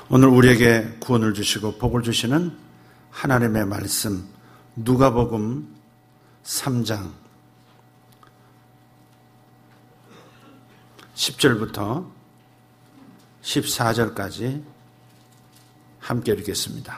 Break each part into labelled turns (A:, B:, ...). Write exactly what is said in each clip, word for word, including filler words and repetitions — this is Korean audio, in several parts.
A: 오늘 우리에게 구원을 주시고 복을 주시는 하나님의 말씀, 누가복음 삼 장 십 절부터 십사 절까지 함께 읽겠습니다.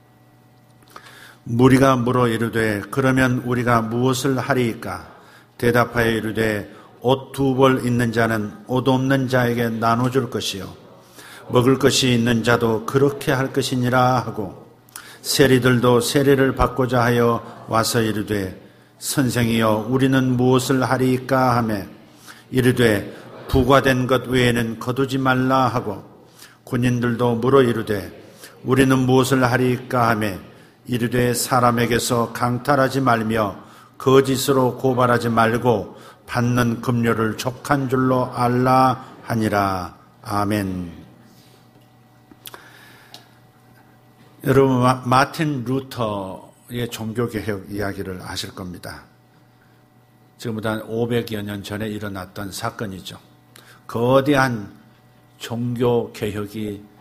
A: 무리가 물어 이르되 그러면 우리가 무엇을 하리이까? 대답하여 이르되 옷 두 벌 있는 자는 옷 없는 자에게 나눠줄 것이요 먹을 것이 있는 자도 그렇게 할 것이니라 하고, 세리들도 세례를 받고자 하여 와서 이르되 선생이여 우리는 무엇을 하리이까 하매 이르되 부과된 것 외에는 거두지 말라 하고, 군인들도 물어 이르되 우리는 무엇을 하리이까 하매 이르되 사람에게서 강탈하지 말며 거짓으로 고발하지 말고 받는 급료를 족한 줄로 알라 하니라. 아멘. 여러분, 마틴 루터의 종교개혁 이야기를 아실 겁니다. 지금보다 한 오백여 년 전에 일어났던 사건이죠. 거대한 종교개혁이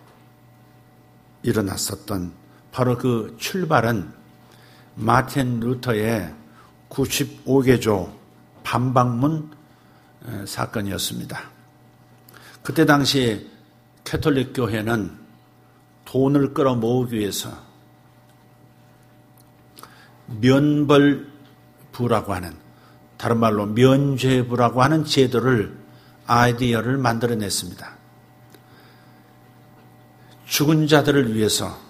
A: 일어났었던 바로 그 출발은 마틴 루터의 구십오 개조 반박문 사건이었습니다. 그때 당시 캐톨릭 교회는 돈을 끌어모으기 위해서 면벌부라고 하는, 다른 말로 면죄부라고 하는 제도를, 아이디어를 만들어냈습니다. 죽은 자들을 위해서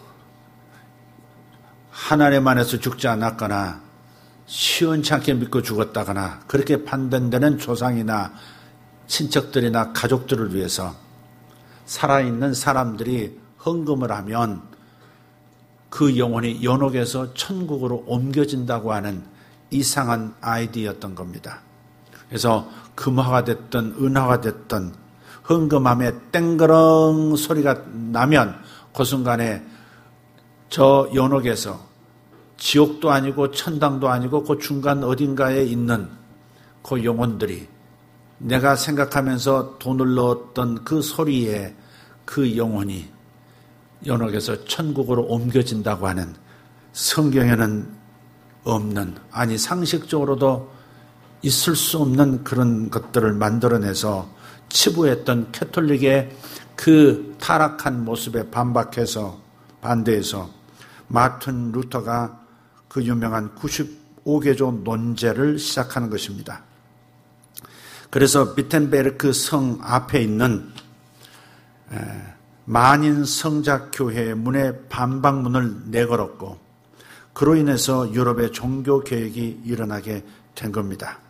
A: 하나님 안에서 죽지 않았거나 시원찮게 믿고 죽었다거나 그렇게 판단되는 조상이나 친척들이나 가족들을 위해서 살아있는 사람들이 헌금을 하면 그 영혼이 연옥에서 천국으로 옮겨진다고 하는 이상한 아이디어였던 겁니다. 그래서 금화가 됐든 은화가 됐든 헌금함에 땡그렁 소리가 나면 그 순간에 저 연옥에서 지옥도 아니고 천당도 아니고 그 중간 어딘가에 있는 그 영혼들이 내가 생각하면서 돈을 넣었던 그 소리에 그 영혼이 연옥에서 천국으로 옮겨진다고 하는, 성경에는 없는, 아니 상식적으로도 있을 수 없는 그런 것들을 만들어내서 치부했던 캐톨릭의 그 타락한 모습에 반박해서, 반대해서 마틴 루터가 그 유명한 구십오 개조 논제를 시작하는 것입니다. 그래서 비텐베르크 성 앞에 있는 만인 성작교회의 문에 반박문을 내걸었고, 그로 인해서 유럽의 종교개혁이 일어나게 된 겁니다.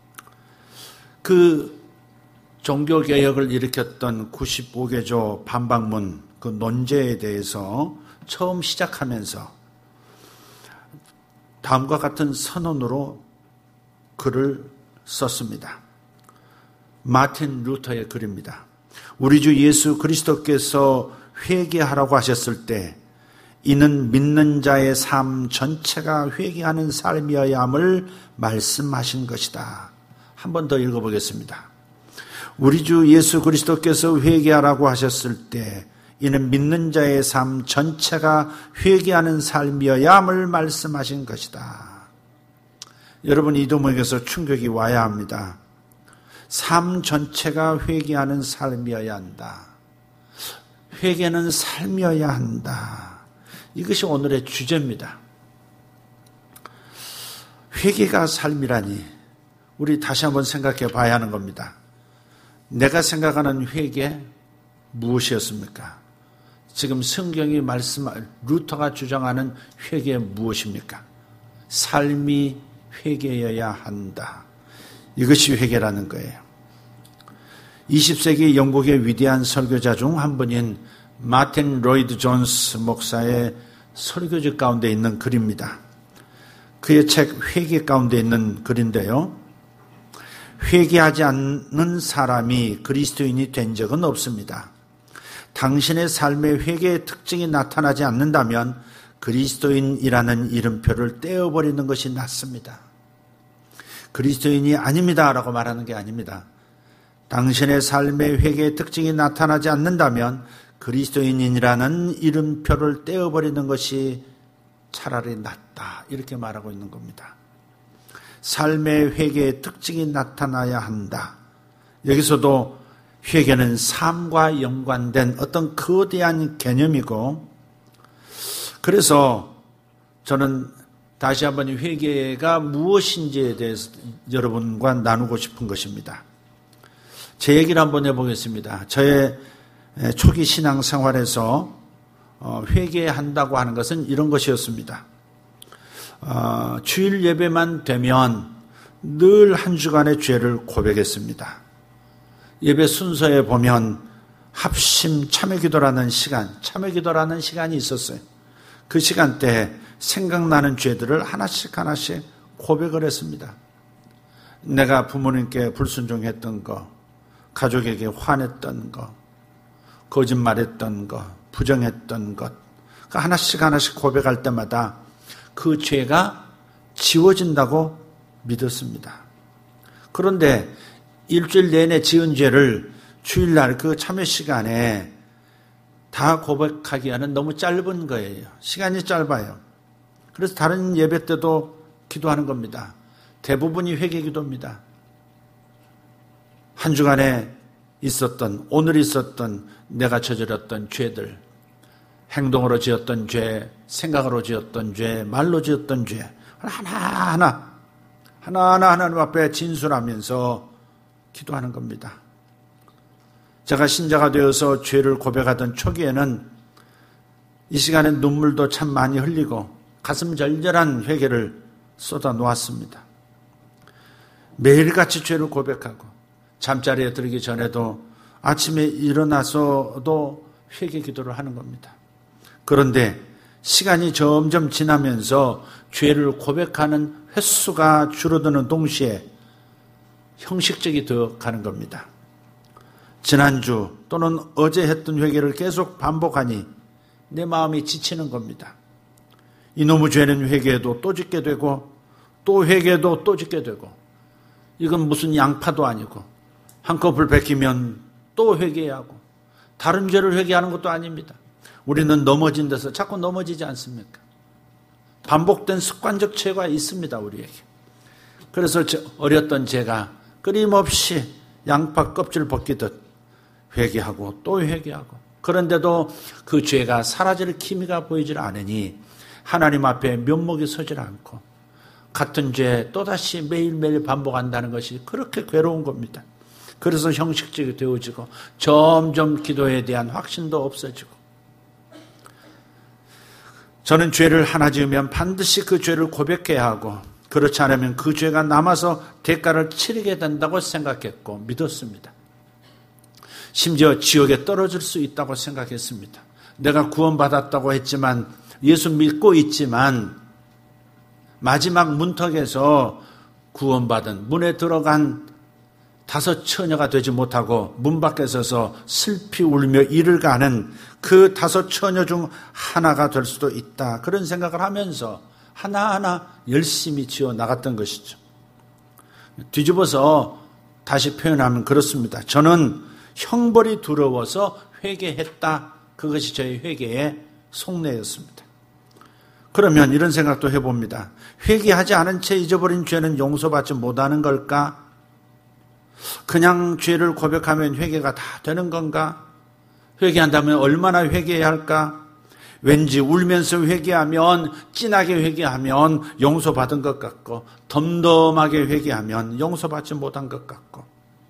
A: 그 종교개혁을 일으켰던 구십오 개조 반박문, 그 논제에 대해서 처음 시작하면서 다음과 같은 선언으로 글을 썼습니다. 마틴 루터의 글입니다. 우리 주 예수 그리스도께서 회개하라고 하셨을 때 이는 믿는 자의 삶 전체가 회개하는 삶이어야 함을 말씀하신 것이다. 한 번 더 읽어보겠습니다. 우리 주 예수 그리스도께서 회개하라고 하셨을 때 이는 믿는 자의 삶 전체가 회개하는 삶이어야 함을 말씀하신 것이다. 여러분, 이 대목에서 충격이 와야 합니다. 삶 전체가 회개하는 삶이어야 한다. 회개는 삶이어야 한다. 이것이 오늘의 주제입니다. 회개가 삶이라니 우리 다시 한번 생각해 봐야 하는 겁니다. 내가 생각하는 회개 무엇이었습니까? 지금 성경이 말씀할, 루터가 주장하는 회개 무엇입니까? 삶이 회개여야 한다. 이것이 회개라는 거예요. 이십 세기 영국의 위대한 설교자 중 한 분인 마틴 로이드 존스 목사의 설교집 가운데 있는 글입니다. 그의 책 회개 가운데 있는 글인데요. 회개하지 않는 사람이 그리스도인이 된 적은 없습니다. 당신의 삶의 회개의 특징이 나타나지 않는다면 그리스도인이라는 이름표를 떼어버리는 것이 낫습니다. 그리스도인이 아닙니다 라고 말하는 게 아닙니다. 당신의 삶의 회개의 특징이 나타나지 않는다면 그리스도인이라는 이름표를 떼어버리는 것이 차라리 낫다. 이렇게 말하고 있는 겁니다. 삶의 회개의 특징이 나타나야 한다. 여기서도 회개는 삶과 연관된 어떤 거대한 개념이고, 그래서 저는 다시 한번 회개가 무엇인지에 대해서 여러분과 나누고 싶은 것입니다. 제 얘기를 한번 해보겠습니다. 저의 초기 신앙생활에서 회개한다고 하는 것은 이런 것이었습니다. 어, 주일 예배만 되면 늘 한 주간의 죄를 고백했습니다. 예배 순서에 보면 합심 참회기도라는 시간, 참회기도라는 시간이 있었어요. 그 시간대에 생각나는 죄들을 하나씩 하나씩 고백을 했습니다. 내가 부모님께 불순종했던 거, 가족에게 화냈던 거, 거짓말했던 거, 부정했던 것, 하나씩 하나씩 고백할 때마다 그 죄가 지워진다고 믿었습니다. 그런데 일주일 내내 지은 죄를 주일날 그 참회 시간에 다 고백하기에는 너무 짧은 거예요. 시간이 짧아요. 그래서 다른 예배 때도 기도하는 겁니다. 대부분이 회개 기도입니다. 한 주간에 있었던, 오늘 있었던 내가 저질렀던 죄들, 행동으로 지었던 죄, 생각으로 지었던 죄, 말로 지었던 죄, 하나하나, 하나하나 하나님 앞에 진술하면서 기도하는 겁니다. 제가 신자가 되어서 죄를 고백하던 초기에는 이 시간에 눈물도 참 많이 흘리고 가슴 절절한 회개를 쏟아 놓았습니다. 매일같이 죄를 고백하고 잠자리에 들기 전에도 아침에 일어나서도 회개 기도를 하는 겁니다. 그런데 시간이 점점 지나면서 죄를 고백하는 횟수가 줄어드는 동시에 형식적이 되어 가는 겁니다. 지난주 또는 어제 했던 회개를 계속 반복하니 내 마음이 지치는 겁니다. 이놈의 죄는 회개해도 또 짓게 되고 또 회개해도 또 짓게 되고, 이건 무슨 양파도 아니고 한꺼풀 베끼면 또 회개해야 하고 다른 죄를 회개하는 것도 아닙니다. 우리는 넘어진 데서 자꾸 넘어지지 않습니까? 반복된 습관적 죄가 있습니다, 우리에게. 그래서 어렸던 제가 끊임없이 양파 껍질 벗기듯 회개하고 또 회개하고, 그런데도 그 죄가 사라질 기미가 보이질 않으니 하나님 앞에 면목이 서질 않고 같은 죄 또다시 매일매일 반복한다는 것이 그렇게 괴로운 겁니다. 그래서 형식적이 되어지고 점점 기도에 대한 확신도 없어지고, 저는 죄를 하나 지으면 반드시 그 죄를 고백해야 하고 그렇지 않으면 그 죄가 남아서 대가를 치르게 된다고 생각했고 믿었습니다. 심지어 지옥에 떨어질 수 있다고 생각했습니다. 내가 구원받았다고 했지만, 예수 믿고 있지만 마지막 문턱에서 구원받은 문에 들어간 다섯 처녀가 되지 못하고 문 밖에 서서 슬피 울며 이를 가는 그 다섯 처녀 중 하나가 될 수도 있다. 그런 생각을 하면서 하나하나 열심히 지어 나갔던 것이죠. 뒤집어서 다시 표현하면 그렇습니다. 저는 형벌이 두려워서 회개했다. 그것이 저의 회개의 속내였습니다. 그러면 이런 생각도 해봅니다. 회개하지 않은 채 잊어버린 죄는 용서받지 못하는 걸까? 그냥 죄를 고백하면 회개가 다 되는 건가? 회개한다면 얼마나 회개해야 할까? 왠지 울면서 회개하면, 진하게 회개하면 용서받은 것 같고, 덤덤하게 회개하면 용서받지 못한 것 같고.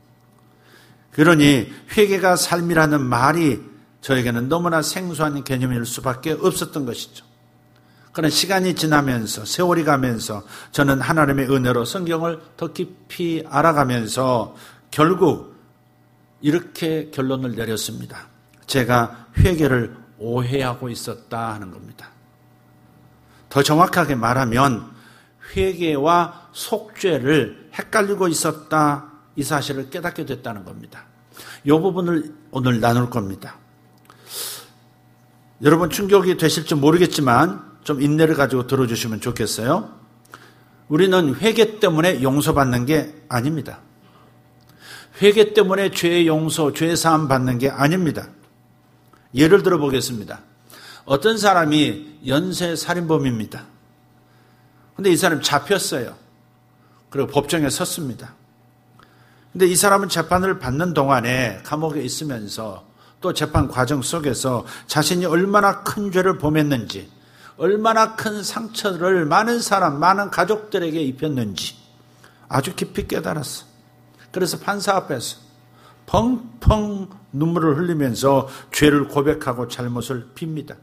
A: 그러니 회개가 삶이라는 말이 저에게는 너무나 생소한 개념일 수밖에 없었던 것이죠. 그러나 시간이 지나면서, 세월이 가면서 저는 하나님의 은혜로 성경을 더 깊이 알아가면서 결국 이렇게 결론을 내렸습니다. 제가 회개를 오해하고 있었다 하는 겁니다. 더 정확하게 말하면 회개와 속죄를 헷갈리고 있었다, 이 사실을 깨닫게 됐다는 겁니다. 이 부분을 오늘 나눌 겁니다. 여러분 충격이 되실지 모르겠지만 좀 인내를 가지고 들어주시면 좋겠어요. 우리는 회개 때문에 용서받는 게 아닙니다. 회개 때문에 죄의 용서, 죄 사함 받는 게 아닙니다. 예를 들어 보겠습니다. 어떤 사람이 연쇄 살인범입니다. 근데 이 사람이 잡혔어요. 그리고 법정에 섰습니다. 근데 이 사람은 재판을 받는 동안에 감옥에 있으면서 또 재판 과정 속에서 자신이 얼마나 큰 죄를 범했는지, 얼마나 큰 상처를 많은 사람, 많은 가족들에게 입혔는지 아주 깊이 깨달았어. 그래서 판사 앞에서 펑펑 눈물을 흘리면서 죄를 고백하고 잘못을 빕니다.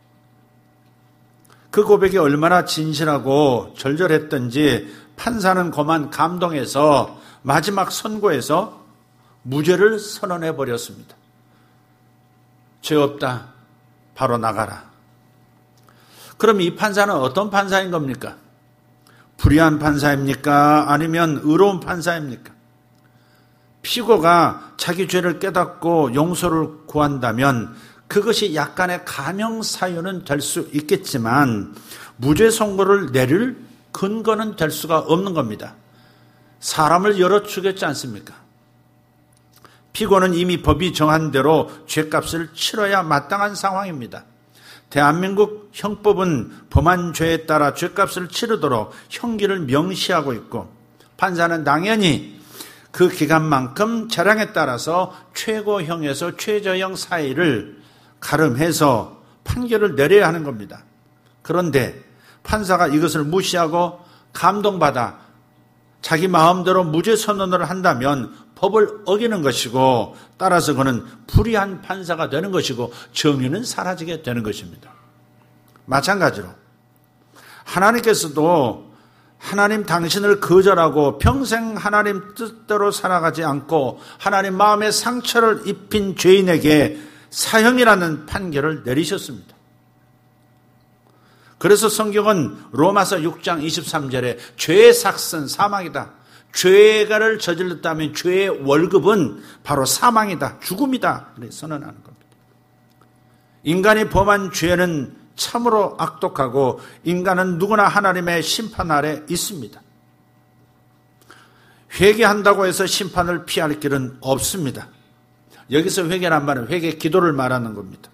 A: 그 고백이 얼마나 진실하고 절절했던지 판사는 그만 감동해서 마지막 선고에서 무죄를 선언해 버렸습니다. 죄 없다. 바로 나가라. 그럼 이 판사는 어떤 판사인 겁니까? 불의한 판사입니까? 아니면 의로운 판사입니까? 피고가 자기 죄를 깨닫고 용서를 구한다면 그것이 약간의 감형 사유는 될 수 있겠지만 무죄 선고를 내릴 근거는 될 수가 없는 겁니다. 사람을 열어 죽였지 않습니까? 피고는 이미 법이 정한 대로 죄값을 치러야 마땅한 상황입니다. 대한민국 형법은 범한 죄에 따라 죄값을 치르도록 형기를 명시하고 있고 판사는 당연히 그 기간만큼 재량에 따라서 최고형에서 최저형 사이를 가름해서 판결을 내려야 하는 겁니다. 그런데 판사가 이것을 무시하고 감동받아 자기 마음대로 무죄 선언을 한다면 법을 어기는 것이고 따라서 그는 불의한 판사가 되는 것이고 정의는 사라지게 되는 것입니다. 마찬가지로 하나님께서도 하나님 당신을 거절하고 평생 하나님 뜻대로 살아가지 않고 하나님 마음에 상처를 입힌 죄인에게 사형이라는 판결을 내리셨습니다. 그래서 성경은 로마서 육 장 이십삼 절에 죄의 삭은 사망이다. 죄가를 저질렀다면 죄의 월급은 바로 사망이다. 죽음이다. 이렇게 선언하는 겁니다. 인간이 범한 죄는 참으로 악독하고 인간은 누구나 하나님의 심판 아래 있습니다. 회개한다고 해서 심판을 피할 길은 없습니다. 여기서 회개란 말은 회개 기도를 말하는 겁니다.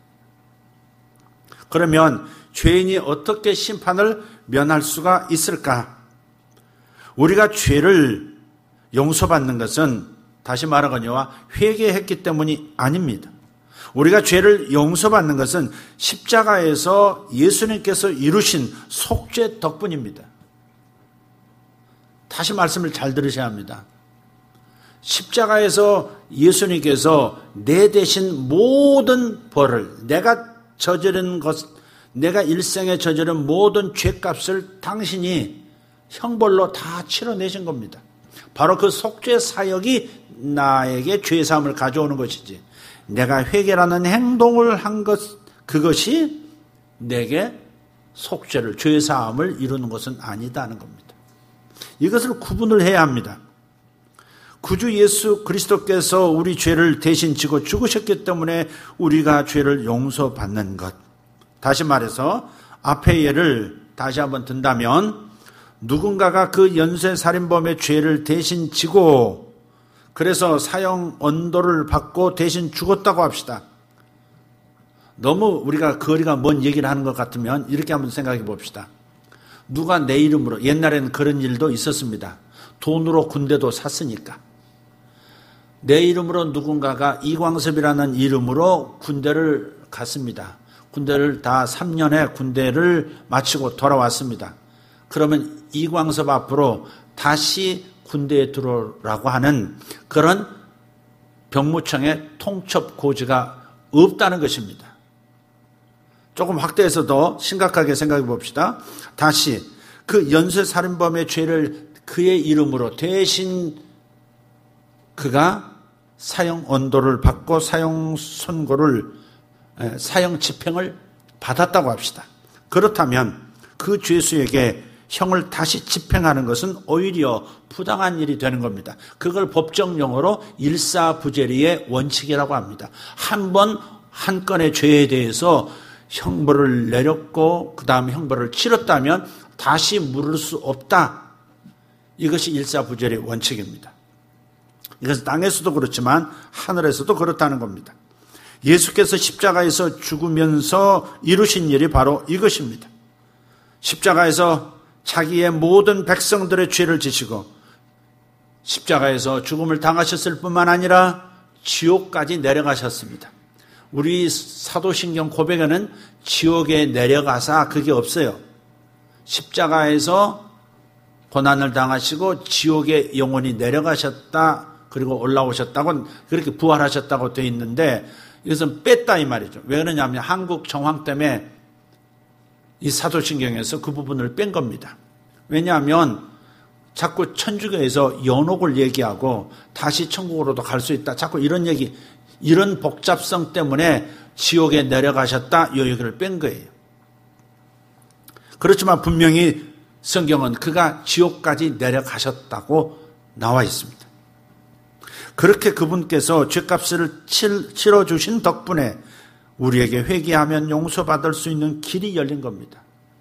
A: 그러면 죄인이 어떻게 심판을 면할 수가 있을까? 우리가 죄를 용서받는 것은 다시 말하거니와 회개했기 때문이 아닙니다. 우리가 죄를 용서받는 것은 십자가에서 예수님께서 이루신 속죄 덕분입니다. 다시 말씀을 잘 들으셔야 합니다. 십자가에서 예수님께서 내 대신 모든 벌을 내가 저지른 것, 내가 일생에 저지른 모든 죄값을 당신이 형벌로 다 치러내신 겁니다. 바로 그 속죄 사역이 나에게 죄사함을 가져오는 것이지 내가 회개라는 행동을 한 것, 그것이 내게 속죄를, 죄사함을 이루는 것은 아니다는 겁니다. 이것을 구분을 해야 합니다. 구주 예수 그리스도께서 우리 죄를 대신 지고 죽으셨기 때문에 우리가 죄를 용서받는 것. 다시 말해서 앞의 예를 다시 한번 든다면 누군가가 그 연쇄살인범의 죄를 대신 지고 그래서 사형 언도를 받고 대신 죽었다고 합시다. 너무 우리가 거리가 먼 얘기를 하는 것 같으면 이렇게 한번 생각해 봅시다. 누가 내 이름으로, 옛날에는 그런 일도 있었습니다. 돈으로 군대도 샀으니까. 내 이름으로 누군가가 이광섭이라는 이름으로 군대를 갔습니다. 군대를 다 삼 년에 군대를 마치고 돌아왔습니다. 그러면 이광섭 앞으로 다시 군대에 들어오라고 하는 그런 병무청의 통첩 고지가 없다는 것입니다. 조금 확대해서 더 심각하게 생각해 봅시다. 다시 그 연쇄살인범의 죄를 그의 이름으로 대신 그가 사형 언도를 받고 사형 선고를 사형 집행을 받았다고 합시다. 그렇다면 그 죄수에게 형을 다시 집행하는 것은 오히려 부당한 일이 되는 겁니다. 그걸 법정 용어로 일사부재리의 원칙이라고 합니다. 한 번 한 건의 죄에 대해서 형벌을 내렸고 그 다음 형벌을 치렀다면 다시 물을 수 없다. 이것이 일사부재리 원칙입니다. 이것은 땅에서도 그렇지만 하늘에서도 그렇다는 겁니다. 예수께서 십자가에서 죽으면서 이루신 일이 바로 이것입니다. 십자가에서 자기의 모든 백성들의 죄를 지시고 십자가에서 죽음을 당하셨을 뿐만 아니라 지옥까지 내려가셨습니다. 우리 사도신경 고백에는 지옥에 내려가사 그게 없어요. 십자가에서 고난을 당하시고 지옥에 영원히 내려가셨다, 그리고 올라오셨다고, 그렇게 부활하셨다고 되어 있는데 이것은 뺐다 이 말이죠. 왜 그러냐면 한국 정황 때문에 이 사도신경에서 그 부분을 뺀 겁니다. 왜냐하면 자꾸 천주교에서 연옥을 얘기하고 다시 천국으로도 갈 수 있다, 자꾸 이런 얘기, 이런 복잡성 때문에 지옥에 내려가셨다 이 얘기를 뺀 거예요. 그렇지만 분명히 성경은 그가 지옥까지 내려가셨다고 나와 있습니다. 그렇게 그분께서 죄값을 치러주신 덕분에 우리에게 회개하면 용서받을 수 있는 길이 열린 겁니다.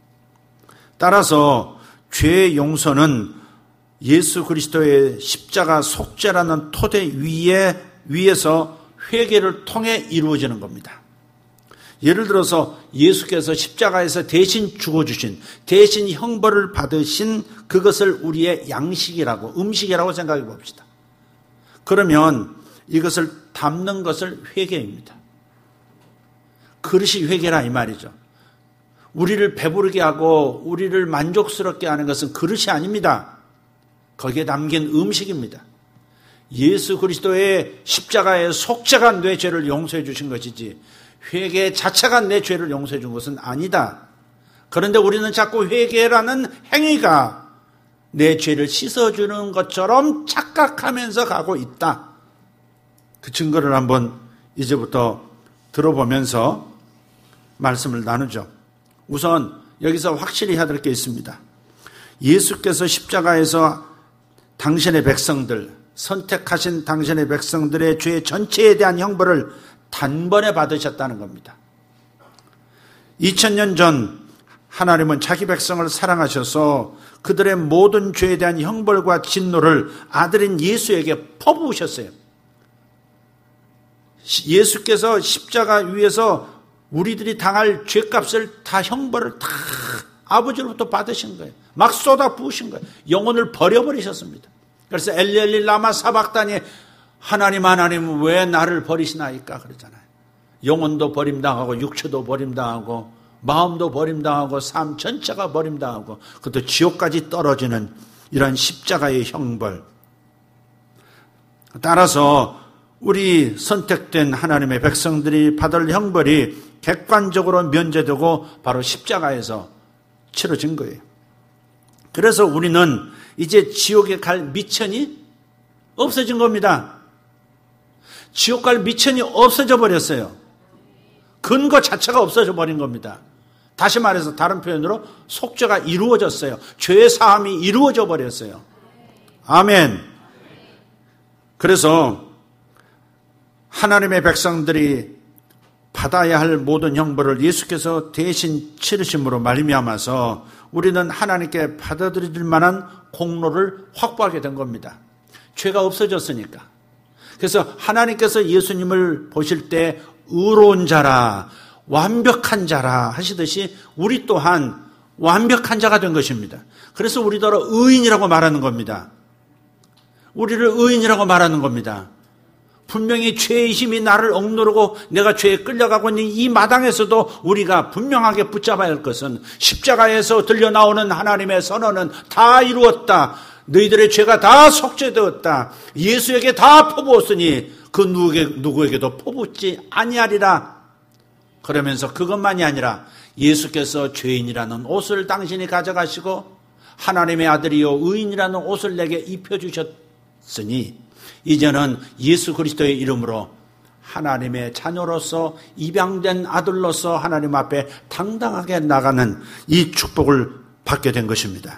A: 따라서 죄의 용서는 예수 그리스도의 십자가 속죄라는 토대 위에, 위에서 회개를 통해 이루어지는 겁니다. 예를 들어서 예수께서 십자가에서 대신 죽어주신, 대신 형벌을 받으신 그것을 우리의 양식이라고, 음식이라고 생각해 봅시다. 그러면 이것을 담는 것을 회개입니다. 그릇이 회개라 이 말이죠. 우리를 배부르게 하고 우리를 만족스럽게 하는 것은 그릇이 아닙니다. 거기에 담긴 음식입니다. 예수 그리스도의 십자가의 속죄가 내 죄를 용서해 주신 것이지 회개 자체가 내 죄를 용서해 준 것은 아니다. 그런데 우리는 자꾸 회개라는 행위가 내 죄를 씻어주는 것처럼 착각하면서 가고 있다. 그 증거를 한번 이제부터 들어보면서 말씀을 나누죠. 우선 여기서 확실히 해야 될 게 있습니다. 예수께서 십자가에서 당신의 백성들, 선택하신 당신의 백성들의 죄 전체에 대한 형벌을 단번에 받으셨다는 겁니다. 이천 년 전 하나님은 자기 백성을 사랑하셔서 그들의 모든 죄에 대한 형벌과 진노를 아들인 예수에게 퍼부으셨어요. 예수께서 십자가 위에서 우리들이 당할 죄값을 다, 형벌을 다 아버지로부터 받으신 거예요. 막 쏟아 부으신 거예요. 영혼을 버려버리셨습니다. 그래서 엘리엘리 라마 사박다니, 하나님 하나님 왜 나를 버리시나이까 그러잖아요. 영혼도 버림당하고 육체도 버림당하고 마음도 버림당하고 삶 전체가 버림당하고 그것도 지옥까지 떨어지는 이런 십자가의 형벌. 따라서 우리 선택된 하나님의 백성들이 받을 형벌이 객관적으로 면제되고 바로 십자가에서 치러진 거예요. 그래서 우리는 이제 지옥에 갈 미천이 없어진 겁니다. 지옥 갈 미천이 없어져 버렸어요. 근거 자체가 없어져 버린 겁니다. 다시 말해서 다른 표현으로 속죄가 이루어졌어요. 죄의 사함이 이루어져 버렸어요. 아멘. 그래서 하나님의 백성들이 받아야 할 모든 형벌을 예수께서 대신 치르심으로 말미암아서 우리는 하나님께 받아들일 만한 공로를 확보하게 된 겁니다. 죄가 없어졌으니까. 그래서 하나님께서 예수님을 보실 때 의로운 자라, 완벽한 자라 하시듯이 우리 또한 완벽한 자가 된 것입니다. 그래서 우리더러 의인이라고 말하는 겁니다. 우리를 의인이라고 말하는 겁니다. 분명히 죄의 힘이 나를 억누르고 내가 죄에 끌려가고 있는 이 마당에서도 우리가 분명하게 붙잡아야 할 것은 십자가에서 들려나오는 하나님의 선언은 다 이루었다. 너희들의 죄가 다 속죄되었다. 예수에게 다 퍼부었으니 그 누구에게, 누구에게도 퍼붓지 아니하리라. 그러면서 그것만이 아니라 예수께서 죄인이라는 옷을 당신이 가져가시고 하나님의 아들이요 의인이라는 옷을 내게 입혀주셨으니 이제는 예수 그리스도의 이름으로 하나님의 자녀로서 입양된 아들로서 하나님 앞에 당당하게 나가는 이 축복을 받게 된 것입니다.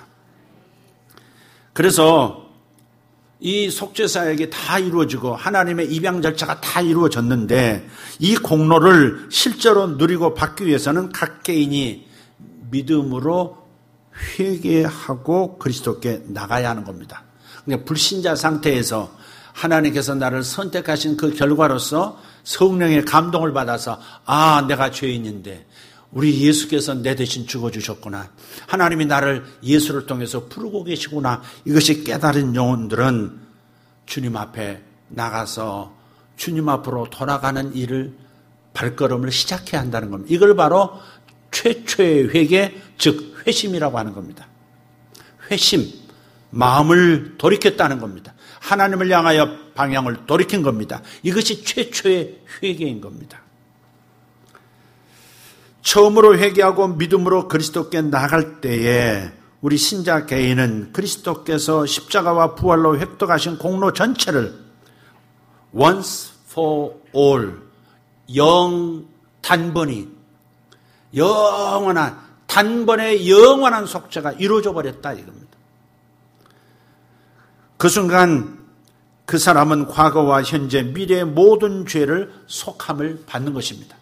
A: 그래서 이 속죄사역이 다 이루어지고 하나님의 입양 절차가 다 이루어졌는데 이 공로를 실제로 누리고 받기 위해서는 각 개인이 믿음으로 회개하고 그리스도께 나가야 하는 겁니다. 그냥 불신자 상태에서 하나님께서 나를 선택하신 그 결과로서 성령의 감동을 받아서 아, 내가 죄인인데 우리 예수께서 내 대신 죽어주셨구나. 하나님이 나를 예수를 통해서 부르고 계시구나. 이것이 깨달은 영혼들은 주님 앞에 나가서 주님 앞으로 돌아가는 일을 발걸음을 시작해야 한다는 겁니다. 이걸 바로 최초의 회개, 즉 회심이라고 하는 겁니다. 회심, 마음을 돌이켰다는 겁니다. 하나님을 향하여 방향을 돌이킨 겁니다. 이것이 최초의 회개인 겁니다. 처음으로 회개하고 믿음으로 그리스도께 나갈 때에 우리 신자 개인은 그리스도께서 십자가와 부활로 획득하신 공로 전체를 once for all, 영 단번이 영원한 단번에 영원한 속죄가 이루어져 버렸다 이겁니다. 그 순간 그 사람은 과거와 현재, 미래의 모든 죄를 속함을 받는 것입니다.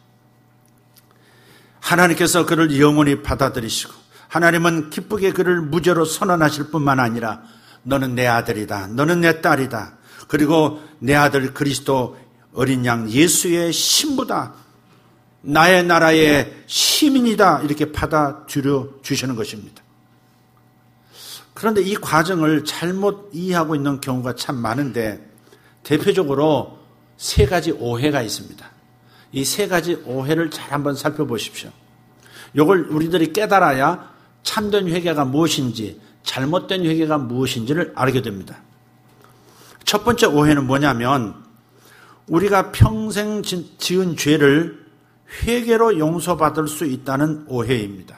A: 하나님께서 그를 영원히 받아들이시고 하나님은 기쁘게 그를 무죄로 선언하실 뿐만 아니라 너는 내 아들이다, 너는 내 딸이다, 그리고 내 아들 그리스도 어린 양 예수의 신부다, 나의 나라의 시민이다, 이렇게 받아들여 주시는 것입니다. 그런데 이 과정을 잘못 이해하고 있는 경우가 참 많은데 대표적으로 세 가지 오해가 있습니다. 이 세 가지 오해를 잘 한번 살펴보십시오. 이걸 우리들이 깨달아야 참된 회개가 무엇인지 잘못된 회개가 무엇인지를 알게 됩니다. 첫 번째 오해는 뭐냐면 우리가 평생 지은 죄를 회개로 용서받을 수 있다는 오해입니다.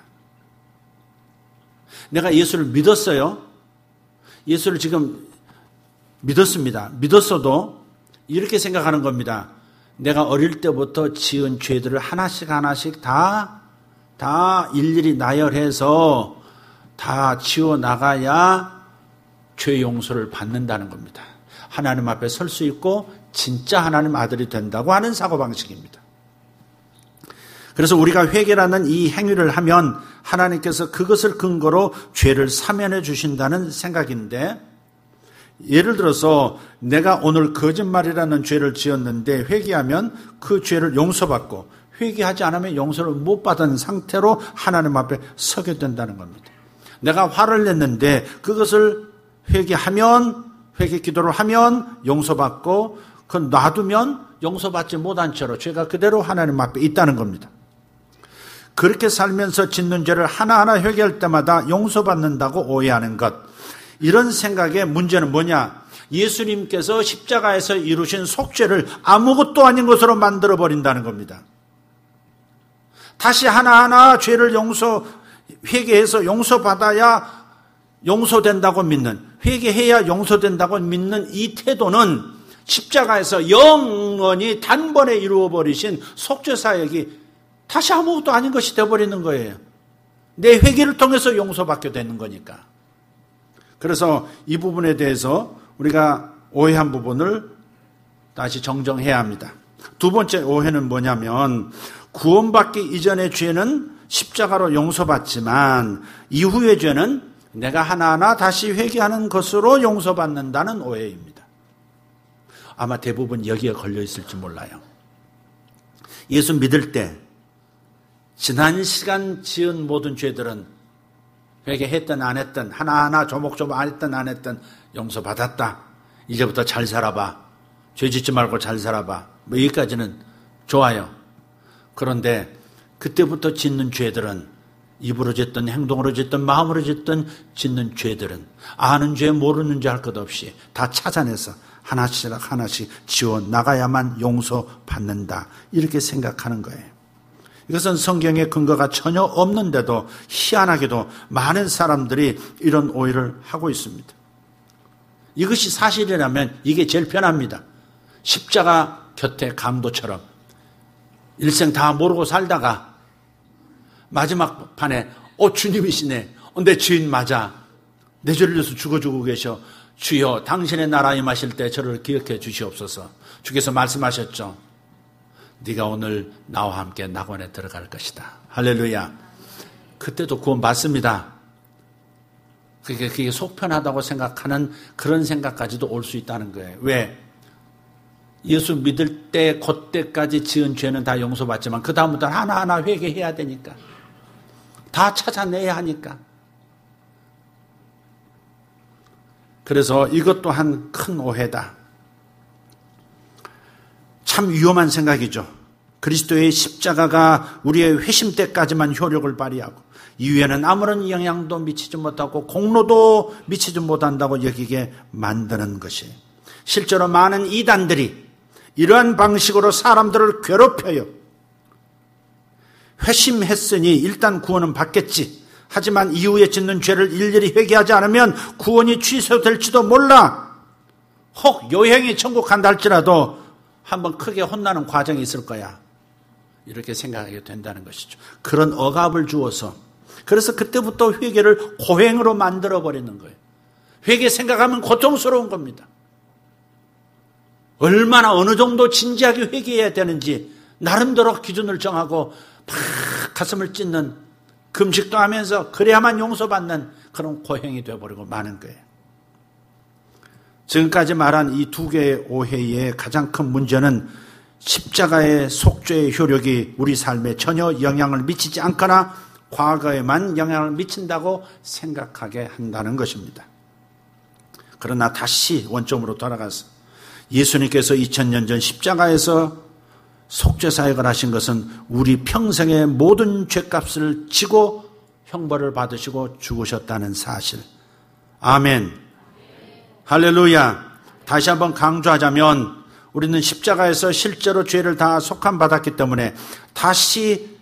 A: 내가 예수를 믿었어요. 예수를 지금 믿었습니다. 믿었어도 이렇게 생각하는 겁니다. 내가 어릴 때부터 지은 죄들을 하나씩 하나씩 다, 다 일일이 나열해서 다 지워나가야 죄 용서를 받는다는 겁니다. 하나님 앞에 설 수 있고 진짜 하나님 아들이 된다고 하는 사고방식입니다. 그래서 우리가 회개라는 이 행위를 하면 하나님께서 그것을 근거로 죄를 사면해 주신다는 생각인데, 예를 들어서 내가 오늘 거짓말이라는 죄를 지었는데 회개하면 그 죄를 용서받고 회개하지 않으면 용서를 못 받은 상태로 하나님 앞에 서게 된다는 겁니다. 내가 화를 냈는데 그것을 회개하면, 회개 기도를 하면 용서받고 그 놔두면 용서받지 못한 채로 죄가 그대로 하나님 앞에 있다는 겁니다. 그렇게 살면서 짓는 죄를 하나하나 회개할 때마다 용서받는다고 오해하는 것, 이런 생각의 문제는 뭐냐? 예수님께서 십자가에서 이루신 속죄를 아무것도 아닌 것으로 만들어버린다는 겁니다. 다시 하나하나 죄를 용서, 회개해서 용서받아야 용서된다고 믿는, 회개해야 용서된다고 믿는 이 태도는 십자가에서 영원히 단번에 이루어버리신 속죄 사역이 다시 아무것도 아닌 것이 되어버리는 거예요. 내 회개를 통해서 용서받게 되는 거니까. 그래서 이 부분에 대해서 우리가 오해한 부분을 다시 정정해야 합니다. 두 번째 오해는 뭐냐면 구원받기 이전의 죄는 십자가로 용서받지만 이후의 죄는 내가 하나하나 다시 회개하는 것으로 용서받는다는 오해입니다. 아마 대부분 여기에 걸려 있을지 몰라요. 예수 믿을 때 지난 시간 지은 모든 죄들은 회개했든 안 했든 하나하나 조목조목 안 했든 안 했든 용서받았다. 이제부터 잘 살아봐. 죄 짓지 말고 잘 살아봐. 뭐 여기까지는 좋아요. 그런데 그때부터 짓는 죄들은, 입으로 짓든 행동으로 짓든 마음으로 짓든 짓는 죄들은 아는 죄 모르는 죄 할 것 없이 다 찾아내서 하나씩 하나씩 지워나가야만 용서받는다. 이렇게 생각하는 거예요. 이것은 성경에 근거가 전혀 없는데도 희한하게도 많은 사람들이 이런 오해를 하고 있습니다. 이것이 사실이라면 이게 제일 편합니다. 십자가 곁에 강도처럼 일생 다 모르고 살다가 마지막 판에 어 주님이시네, 어, 내 주인 맞아, 내 죄를 위해서 죽어주고 계셔, 주여 당신의 나라 임하실 때 저를 기억해 주시옵소서. 주께서 말씀하셨죠. 네가 오늘 나와 함께 낙원에 들어갈 것이다. 할렐루야. 그때도 구원 받습니다. 그게, 그게 속편하다고 생각하는 그런 생각까지도 올 수 있다는 거예요. 왜? 예수 믿을 때, 그때까지 지은 죄는 다 용서받지만 그 다음부터 하나하나 회개해야 되니까. 다 찾아내야 하니까. 그래서 이것 또한 큰 오해다. 참 위험한 생각이죠. 그리스도의 십자가가 우리의 회심 때까지만 효력을 발휘하고 이후에는 아무런 영향도 미치지 못하고 공로도 미치지 못한다고 여기게 만드는 것이에요. 실제로 많은 이단들이 이러한 방식으로 사람들을 괴롭혀요. 회심했으니 일단 구원은 받겠지. 하지만 이후에 짓는 죄를 일일이 회개하지 않으면 구원이 취소될지도 몰라. 혹 요행이 천국 간다 할지라도 한번 크게 혼나는 과정이 있을 거야. 이렇게 생각하게 된다는 것이죠. 그런 억압을 주어서 그래서 그때부터 회개를 고행으로 만들어버리는 거예요. 회개 생각하면 고통스러운 겁니다. 얼마나 어느 정도 진지하게 회개해야 되는지 나름대로 기준을 정하고 막 가슴을 찢는 금식도 하면서 그래야만 용서받는 그런 고행이 되어버리고 마는 거예요. 지금까지 말한 이 두 개의 오해의 가장 큰 문제는 십자가의 속죄의 효력이 우리 삶에 전혀 영향을 미치지 않거나 과거에만 영향을 미친다고 생각하게 한다는 것입니다. 그러나 다시 원점으로 돌아가서 예수님께서 이천 년 전 십자가에서 속죄 사역을 하신 것은 우리 평생의 모든 죄값을 지고 형벌을 받으시고 죽으셨다는 사실. 아멘. 할렐루야. 다시 한번 강조하자면 우리는 십자가에서 실제로 죄를 다 속함받았기 때문에 다시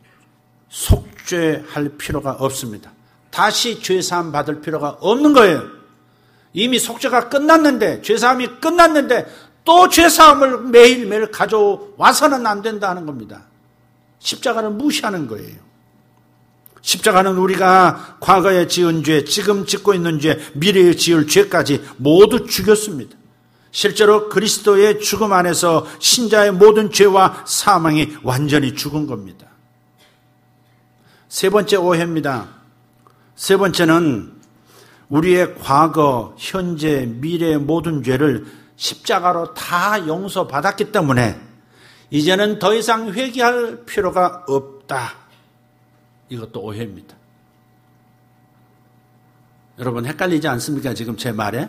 A: 속죄할 필요가 없습니다. 다시 죄사함 받을 필요가 없는 거예요. 이미 속죄가 끝났는데, 죄사함이 끝났는데 또 죄사함을 매일매일 가져와서는 안 된다는 겁니다. 십자가를 무시하는 거예요. 십자가는 우리가 과거에 지은 죄, 지금 짓고 있는 죄, 미래에 지을 죄까지 모두 죽였습니다. 실제로 그리스도의 죽음 안에서 신자의 모든 죄와 사망이 완전히 죽은 겁니다. 세 번째 오해입니다. 세 번째는 우리의 과거, 현재, 미래의 모든 죄를 십자가로 다 용서받았기 때문에 이제는 더 이상 회개할 필요가 없다. 이것도 오해입니다. 여러분 헷갈리지 않습니까? 지금 제 말에?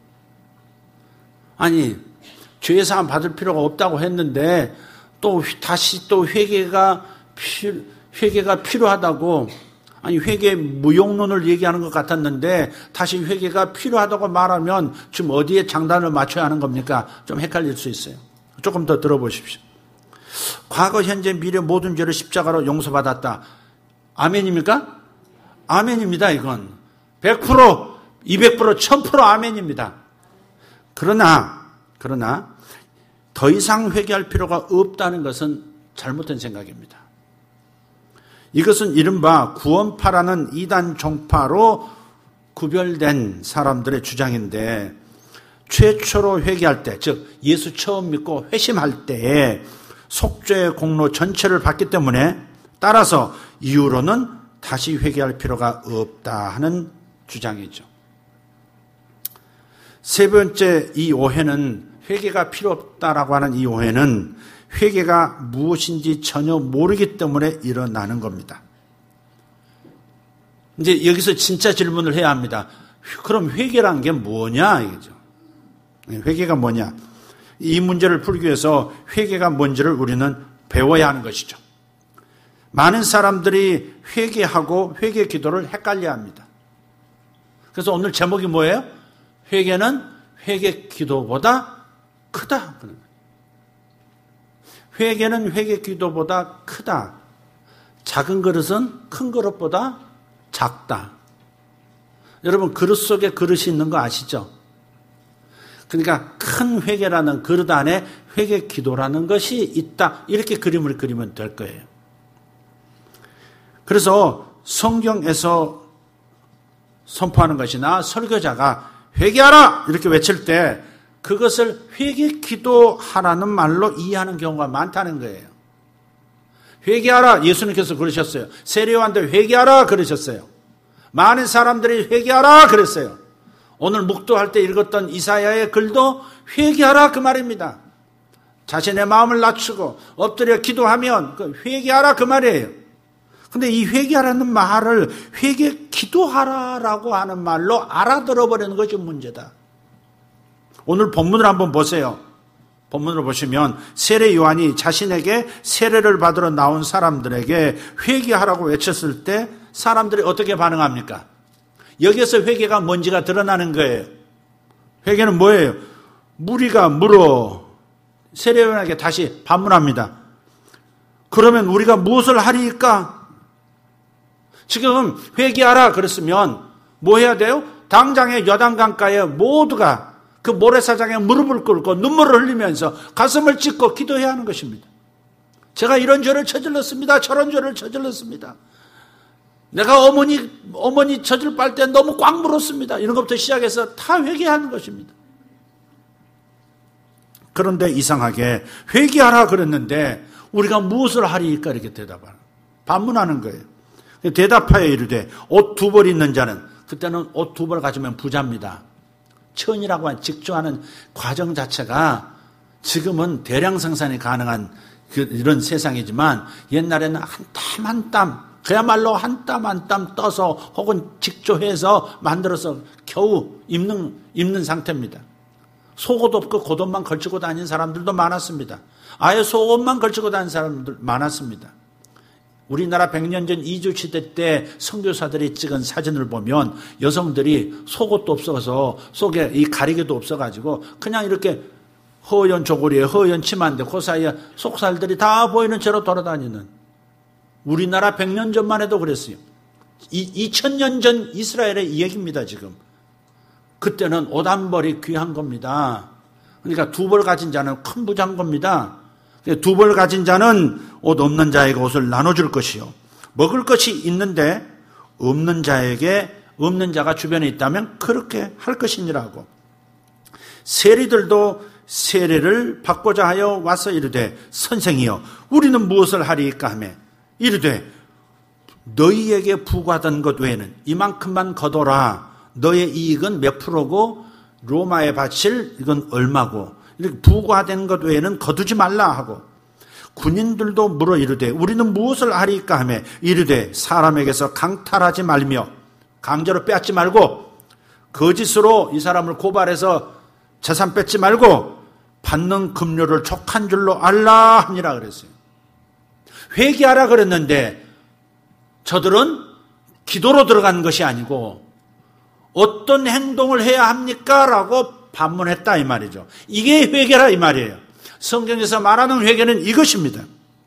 A: 아니, 죄사함 받을 필요가 없다고 했는데 또 다시 또 회개가 필, 회개가 필요하다고, 아니 회개 무용론을 얘기하는 것 같았는데 다시 회개가 필요하다고 말하면 지금 어디에 장단을 맞춰야 하는 겁니까? 좀 헷갈릴 수 있어요. 조금 더 들어보십시오. 과거, 현재, 미래 모든 죄를 십자가로 용서받았다. 아멘입니까? 아멘입니다. 이건 백 퍼센트, 이백 퍼센트, 천 퍼센트 아멘입니다. 그러나 그러나 더 이상 회개할 필요가 없다는 것은 잘못된 생각입니다. 이것은 이른바 구원파라는 이단 종파로 구별된 사람들의 주장인데, 최초로 회개할 때, 즉 예수 처음 믿고 회심할 때에 속죄의 공로 전체를 받기 때문에 따라서 이후로는 다시 회개할 필요가 없다 하는 주장이죠. 세 번째 이 오해는, 회개가 필요 없다라고 하는 이 오해는 회개가 무엇인지 전혀 모르기 때문에 일어나는 겁니다. 이제 여기서 진짜 질문을 해야 합니다. 그럼 회개란 게 뭐냐 이거죠. 회개가 뭐냐? 이 문제를 풀기 위해서 회개가 뭔지를 우리는 배워야 하는 것이죠. 많은 사람들이 회개하고 회개 기도를 헷갈려 합니다. 그래서 오늘 제목이 뭐예요? 회개는 회개 기도보다 크다. 회개는 회개 기도보다 크다. 작은 그릇은 큰 그릇보다 작다. 여러분 그릇 속에 그릇이 있는 거 아시죠? 그러니까 큰 회개라는 그릇 안에 회개 기도라는 것이 있다. 이렇게 그림을 그리면 될 거예요. 그래서 성경에서 선포하는 것이나 설교자가 회개하라 이렇게 외칠 때 그것을 회개 기도하라는 말로 이해하는 경우가 많다는 거예요. 회개하라, 예수님께서 그러셨어요. 세례요한한테 회개하라 그러셨어요. 많은 사람들이 회개하라 그랬어요. 오늘 묵도할 때 읽었던 이사야의 글도 회개하라 그 말입니다. 자신의 마음을 낮추고 엎드려 기도하면 그 회개하라 그 말이에요. 근데 이 회개하라는 말을 회개 기도하라라고 하는 말로 알아들어버리는 것이 문제다. 오늘 본문을 한번 보세요. 본문을 보시면 세례 요한이 자신에게 세례를 받으러 나온 사람들에게 회개하라고 외쳤을 때 사람들이 어떻게 반응합니까? 여기에서 회개가 뭔지가 드러나는 거예요. 회개는 뭐예요? 무리가 물어 세례 요한에게 다시 반문합니다. 그러면 우리가 무엇을 하리까? 지금 회개하라 그랬으면 뭐 해야 돼요? 당장에 여단강가에 모두가 그 모래사장에 무릎을 꿇고 눈물을 흘리면서 가슴을 찢고 기도해야 하는 것입니다. 제가 이런 죄를 저질렀습니다. 저런 죄를 저질렀습니다. 내가 어머니 어머니 젖을 빨 때 너무 꽉 물었습니다. 이런 것부터 시작해서 다 회개하는 것입니다. 그런데 이상하게 회개하라 그랬는데 우리가 무엇을 하리까 이렇게 대답하는 반문하는 거예요. 대답하여 이르되 옷 두 벌 있는 자는, 그때는 옷 두 벌 가지면 부자입니다. 천이라고 하는 직조하는 과정 자체가 지금은 대량 생산이 가능한 그 이런 세상이지만 옛날에는 한 땀 한 땀 그야말로 한 땀 한 땀 떠서 혹은 직조해서 만들어서 겨우 입는, 입는 상태입니다. 속옷 없고 겉옷만 걸치고 다니는 사람들도 많았습니다. 아예 속옷만 걸치고 다니는 사람들 많았습니다. 우리나라 백 년 전 이주시대 때 선교사들이 찍은 사진을 보면 여성들이 속옷도 없어서 속에 이 가리개도 없어가지고 그냥 이렇게 허연 조거리에 허연 치마인데 그 사이에 속살들이 다 보이는 채로 돌아다니는, 우리나라 백 년 전만 해도 그랬어요. 이천 년 전 이스라엘의 이 얘기입니다. 지금 그때는 옷 한 벌이 귀한 겁니다. 그러니까 두 벌 가진 자는 큰 부자인 겁니다. 두 벌 가진 자는 옷 없는 자에게 옷을 나눠줄 것이요, 먹을 것이 있는데 없는 자에게 없는 자가 주변에 있다면 그렇게 할 것이니라고. 세리들도 세례를 받고자 하여 와서 이르되 선생이여 우리는 무엇을 하리이까 하며 이르되 너희에게 부과된 것 외에는 이만큼만 거둬라. 너의 이익은 몇 프로고 로마에 바칠 이건 얼마고 이렇게 부과된 것 외에는 거두지 말라 하고, 군인들도 물어 이르되 우리는 무엇을 하리까 하며 이르되 사람에게서 강탈하지 말며, 강제로 빼앗지 말고 거짓으로 이 사람을 고발해서 재산 뺏지 말고 받는 급료를 족한 줄로 알라 하니라 그랬어요. 회개하라 그랬는데 저들은 기도로 들어간 것이 아니고 어떤 행동을 해야 합니까? 라고 반문했다 이 말이죠. 이게 회개라 이 말이에요. 성경에서 말하는 회개는 이것입니다.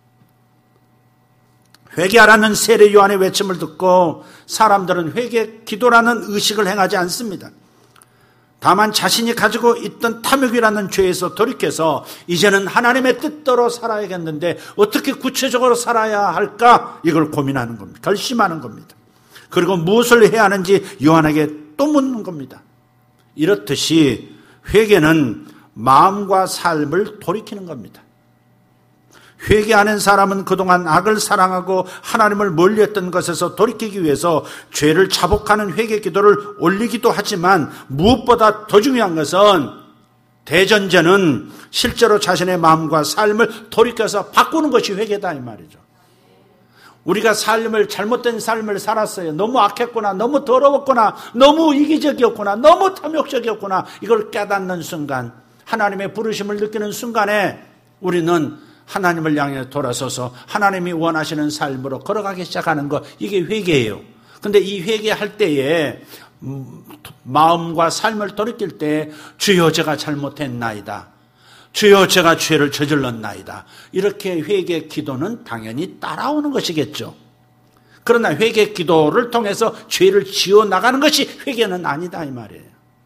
A: 회개하라는 세례 요한의 외침을 듣고 사람들은 회개 기도라는 의식을 행하지 않습니다. 다만 자신이 가지고 있던 탐욕이라는 죄에서 돌이켜서 이제는 하나님의 뜻대로 살아야겠는데 어떻게 구체적으로 살아야 할까, 이걸 고민하는 겁니다. 결심하는 겁니다. 그리고 무엇을 해야 하는지 요한에게 또 묻는 겁니다. 이렇듯이 회개는 마음과 삶을 돌이키는 겁니다. 회개하는 사람은 그동안 악을 사랑하고 하나님을 멀리했던 것에서 돌이키기 위해서 죄를 자복하는 회개 기도를 올리기도 하지만 무엇보다 더 중요한 것은 대전제는 실제로 자신의 마음과 삶을 돌이켜서 바꾸는 것이 회개다 이 말이죠. 우리가 삶을 잘못된 삶을 살았어요. 너무 악했구나, 너무 더러웠구나, 너무 이기적이었구나, 너무 탐욕적이었구나. 이걸 깨닫는 순간, 하나님의 부르심을 느끼는 순간에 우리는 하나님을 향해 돌아서서 하나님이 원하시는 삶으로 걸어가기 시작하는 것, 이게 회개예요. 그런데 이 회개할 때에 마음과 삶을 돌이킬 때 주여 제가 잘못했나이다, 주여 제가 죄를 저질렀나이다, 이렇게 회개 기도는 당연히 따라오는 것이겠죠. 그러나 회개 기도를 통해서 죄를 지워나가는 것이 회개는 아니다 이 말이에요.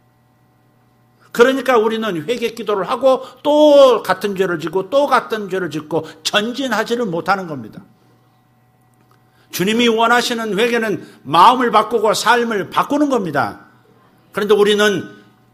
A: 그러니까 우리는 회개 기도를 하고 또 같은 죄를 짓고 또 같은 죄를 짓고 전진하지를 못하는 겁니다. 주님이 원하시는 회개는 마음을 바꾸고 삶을 바꾸는 겁니다. 그런데 우리는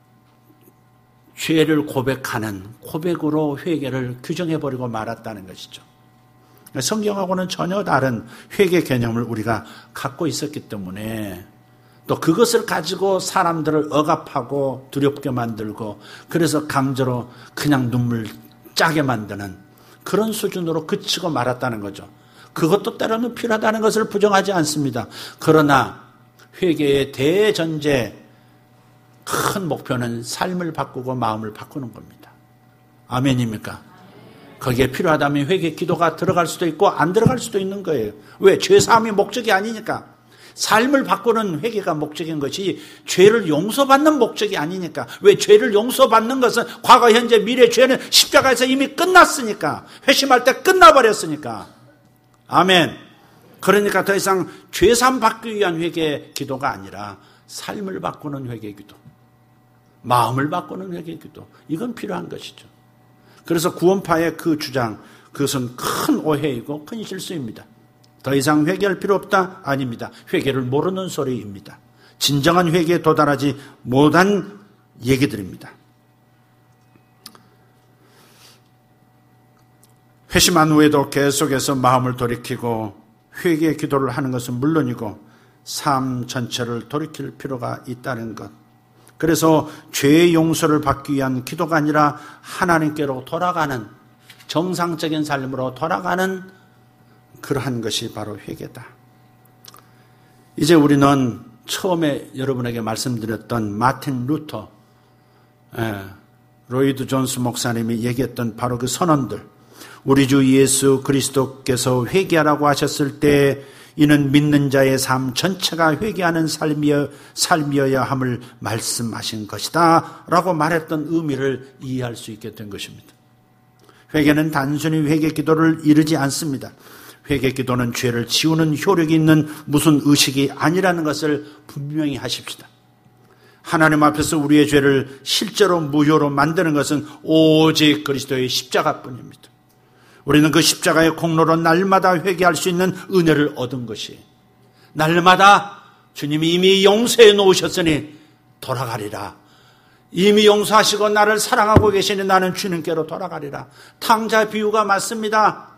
A: 죄를 고백하는 고백으로 회개를 규정해버리고 말았다는 것이죠. 성경하고는 전혀 다른 회개 개념을 우리가 갖고 있었기 때문에 또 그것을 가지고 사람들을 억압하고 두렵게 만들고 그래서 강제로 그냥 눈물 짜게 만드는 그런 수준으로 그치고 말았다는 거죠. 그것도 때로는 필요하다는 것을 부정하지 않습니다. 그러나 회개의 대전제 큰 목표는 삶을 바꾸고 마음을 바꾸는 겁니다. 아멘입니까? 거기에 필요하다면 회개 기도가 들어갈 수도 있고 안 들어갈 수도 있는 거예요. 왜? 죄사함이 목적이 아니니까. 삶을 바꾸는 회개가 목적인 것이 죄를 용서받는 목적이 아니니까. 왜? 죄를 용서받는 것은 과거, 현재, 미래 죄는 십자가에서 이미 끝났으니까. 회심할 때 끝나버렸으니까. 아멘. 그러니까 더 이상 죄사함 받기 위한 회개 기도가 아니라 삶을 바꾸는 회개 기도, 마음을 바꾸는 회개 기도, 이건 필요한 것이죠. 그래서 구원파의 그 주장, 그것은 큰 오해이고 큰 실수입니다. 더 이상 회개할 필요 없다? 아닙니다. 회개를 모르는 소리입니다. 진정한 회개에 도달하지 못한 얘기들입니다. 회심한 후에도 계속해서 마음을 돌이키고 회개의 기도를 하는 것은 물론이고 삶 전체를 돌이킬 필요가 있다는 것. 그래서 죄의 용서를 받기 위한 기도가 아니라 하나님께로 돌아가는 정상적인 삶으로 돌아가는 그러한 것이 바로 회개다. 이제 우리는 처음에 여러분에게 말씀드렸던 마틴 루터, 예, 로이드 존스 목사님이 얘기했던 바로 그 선언들, 우리 주 예수 그리스도께서 회개하라고 하셨을 때 이는 믿는 자의 삶 전체가 회개하는 삶이여, 삶이어야 함을 말씀하신 것이다 라고 말했던 의미를 이해할 수 있게 된 것입니다. 회개는 단순히 회개 기도를 이루지 않습니다. 회개 기도는 죄를 지우는 효력이 있는 무슨 의식이 아니라는 것을 분명히 하십시다. 하나님 앞에서 우리의 죄를 실제로 무효로 만드는 것은 오직 그리스도의 십자가뿐입니다. 우리는 그 십자가의 공로로 날마다 회개할 수 있는 은혜를 얻은 것이, 날마다 주님이 이미 용서해 놓으셨으니 돌아가리라. 이미 용서하시고 나를 사랑하고 계시니 나는 주님께로 돌아가리라. 탕자 비유가 맞습니다.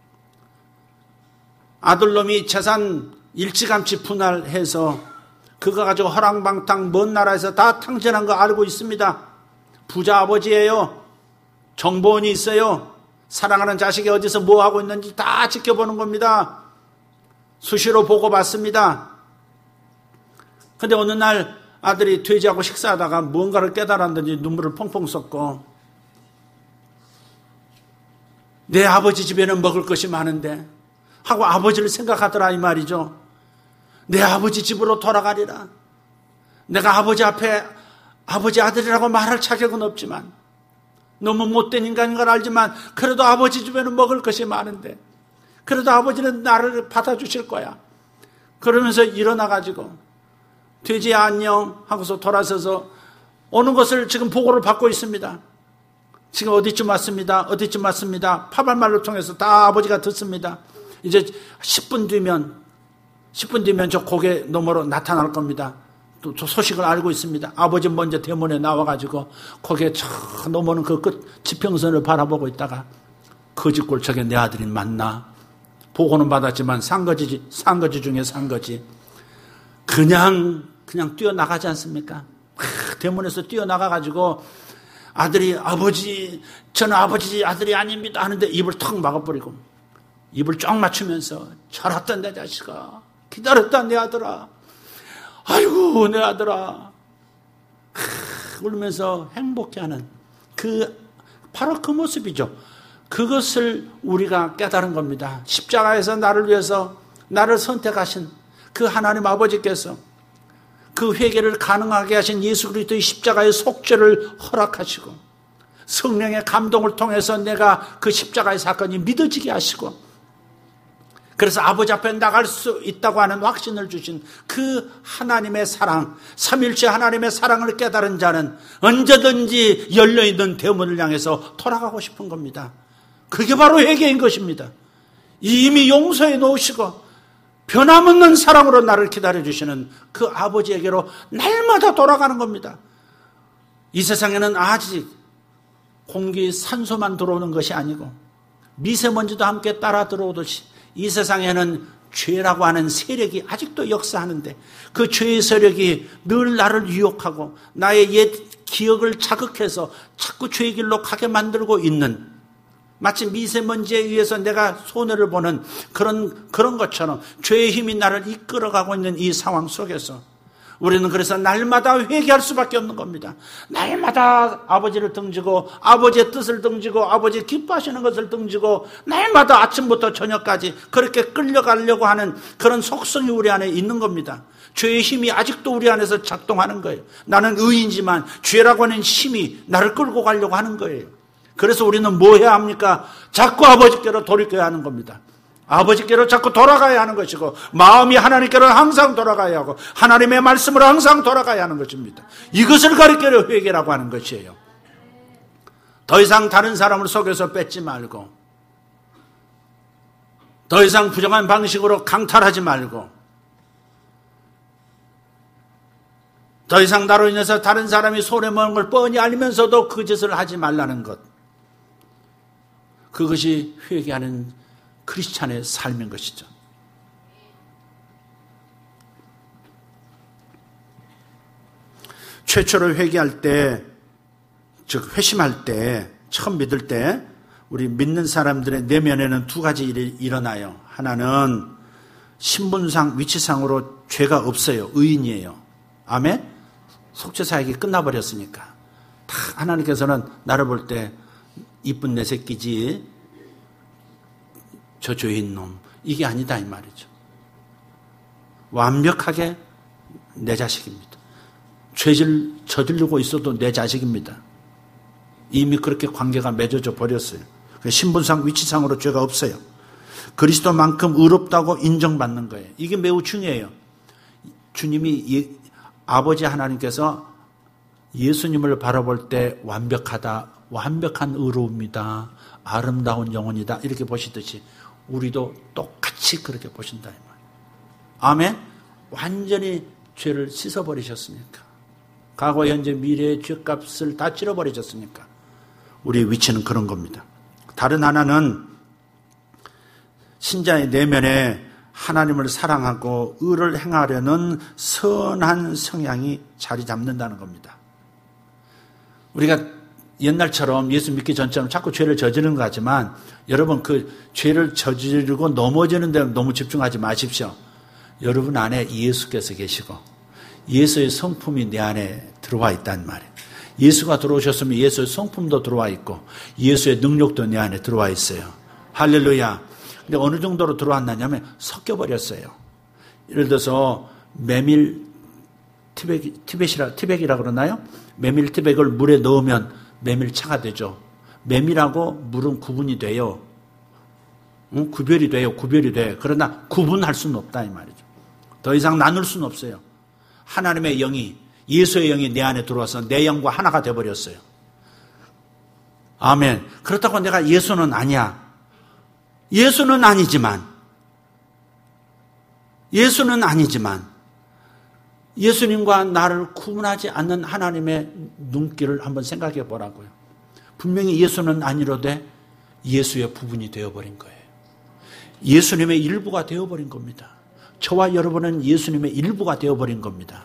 A: 아들놈이 재산 일찌감치 분할해서 그거 가지고 허랑방탕 먼 나라에서 다 탕진한 거 알고 있습니다. 부자 아버지예요. 정보원이 있어요. 사랑하는 자식이 어디서 뭐 하고 있는지 다 지켜보는 겁니다. 수시로 보고받습니다. 근데 어느 날 아들이 돼지하고 식사하다가 뭔가를 깨달았는지 눈물을 펑펑 쏟고, 내 아버지 집에는 먹을 것이 많은데 하고 아버지를 생각하더라 이 말이죠. 내 아버지 집으로 돌아가리라. 내가 아버지 앞에 아버지 아들이라고 말할 자격은 없지만, 너무 못된 인간인 걸 알지만 그래도 아버지 집에는 먹을 것이 많은데, 그래도 아버지는 나를 받아주실 거야. 그러면서 일어나가지고 돼지야 안녕 하고서 돌아서서 오는 것을 지금 보고를 받고 있습니다. 지금 어디쯤 왔습니다. 어디쯤 왔습니다. 파발말로 통해서 다 아버지가 듣습니다. 이제 십 분 뒤면 십 분 뒤면 저 고개 너머로 나타날 겁니다. 또 저 소식을 알고 있습니다. 아버지 먼저 대문에 나와가지고 고개 저 너머는 그 끝 지평선을 바라보고 있다가 거짓골짜기에 내 아들이 맞나? 보고는 받았지만 산거지, 산거지 중에 산거지. 그냥 그냥 뛰어나가지 않습니까? 대문에서 뛰어나가가지고 아들이 아버지 저는 아버지 아들이 아닙니다 하는데 입을 턱 막아버리고 입을 쫙 맞추면서 잘했다 내 자식아, 기다렸다 내 아들아, 아이고 내 아들아, 울면서 행복해하는 그 바로 그 모습이죠. 그것을 우리가 깨달은 겁니다. 십자가에서 나를 위해서 나를 선택하신 그 하나님 아버지께서 그 회개를 가능하게 하신 예수 그리스도의 십자가의 속죄를 허락하시고 성령의 감동을 통해서 내가 그 십자가의 사건이 믿어지게 하시고, 그래서 아버지 앞에 나갈 수 있다고 하는 확신을 주신 그 하나님의 사랑, 삼일체 하나님의 사랑을 깨달은 자는 언제든지 열려있는 대문을 향해서 돌아가고 싶은 겁니다. 그게 바로 회개인 것입니다. 이미 용서해 놓으시고 변함없는 사랑으로 나를 기다려주시는 그 아버지에게로 날마다 돌아가는 겁니다. 이 세상에는 아직 공기, 산소만 들어오는 것이 아니고 미세먼지도 함께 따라 들어오듯이 이 세상에는 죄라고 하는 세력이 아직도 역사하는데 그 죄의 세력이 늘 나를 유혹하고 나의 옛 기억을 자극해서 자꾸 죄의 길로 가게 만들고 있는, 마치 미세먼지에 의해서 내가 손해를 보는 그런, 그런 것처럼 죄의 힘이 나를 이끌어가고 있는 이 상황 속에서 우리는 그래서 날마다 회개할 수밖에 없는 겁니다. 날마다 아버지를 등지고 아버지의 뜻을 등지고 아버지 기뻐하시는 것을 등지고 날마다 아침부터 저녁까지 그렇게 끌려가려고 하는 그런 속성이 우리 안에 있는 겁니다. 죄의 힘이 아직도 우리 안에서 작동하는 거예요. 나는 의인이지만 죄라고 하는 힘이 나를 끌고 가려고 하는 거예요. 그래서 우리는 뭐 해야 합니까? 자꾸 아버지께로 돌이켜야 하는 겁니다. 아버지께로 자꾸 돌아가야 하는 것이고 마음이 하나님께로 항상 돌아가야 하고 하나님의 말씀으로 항상 돌아가야 하는 것입니다. 이것을 가리키려 회개라고 하는 것이에요. 더 이상 다른 사람을 속여서 뺏지 말고, 더 이상 부정한 방식으로 강탈하지 말고, 더 이상 나로 인해서 다른 사람이 손해보는 걸 뻔히 알면서도 그 짓을 하지 말라는 것, 그것이 회개하는 크리스찬의 삶인 것이죠. 최초로 회개할 때, 즉 회심할 때, 처음 믿을 때 우리 믿는 사람들의 내면에는 두 가지 일이 일어나요. 하나는 신분상 위치상으로 죄가 없어요. 의인이에요. 아멘? 속죄사역이 끝나버렸으니까 다 하나님께서는 나를 볼 때 이쁜 내 새끼지 저 죄인 놈 이게 아니다 이 말이죠. 완벽하게 내 자식입니다. 죄를 저지르고 있어도 내 자식입니다. 이미 그렇게 관계가 맺어져 버렸어요. 신분상 위치상으로 죄가 없어요. 그리스도만큼 의롭다고 인정받는 거예요. 이게 매우 중요해요. 주님이 예, 아버지 하나님께서 예수님을 바라볼 때 완벽하다, 완벽한 의로움이다, 아름다운 영혼이다 이렇게 보시듯이 우리도 똑같이 그렇게 보신다 이 말이에요. 아멘. 완전히 죄를 씻어버리셨으니까, 과거 현재 미래의 죄값을 다 치러버리셨으니까 우리의 위치는 그런 겁니다. 다른 하나는 신자의 내면에 하나님을 사랑하고 의를 행하려는 선한 성향이 자리 잡는다는 겁니다. 우리가 옛날처럼 예수 믿기 전처럼 자꾸 죄를 저지르는 것 같지만 여러분 그 죄를 저지르고 넘어지는 데 너무 집중하지 마십시오. 여러분 안에 예수께서 계시고 예수의 성품이 내 안에 들어와 있단 말이에요. 예수가 들어오셨으면 예수의 성품도 들어와 있고 예수의 능력도 내 안에 들어와 있어요. 할렐루야. 근데 어느 정도로 들어왔느냐면 섞여버렸어요. 예를 들어서 메밀 티백, 티백이라, 티백이라 그러나요? 메밀 티백을 물에 넣으면 메밀차가 되죠. 메밀하고 물은 구분이 돼요. 응? 구별이 돼요. 구별이 돼. 그러나 구분할 수는 없다 이 말이죠. 더 이상 나눌 수는 없어요. 하나님의 영이, 예수의 영이 내 안에 들어와서 내 영과 하나가 돼버렸어요. 아멘. 그렇다고 내가 예수는 아니야. 예수는 아니지만, 예수는 아니지만, 예수님과 나를 구분하지 않는 하나님의 눈길을 한번 생각해 보라고요. 분명히 예수는 아니로되 예수의 부분이 되어버린 거예요. 예수님의 일부가 되어버린 겁니다. 저와 여러분은 예수님의 일부가 되어버린 겁니다.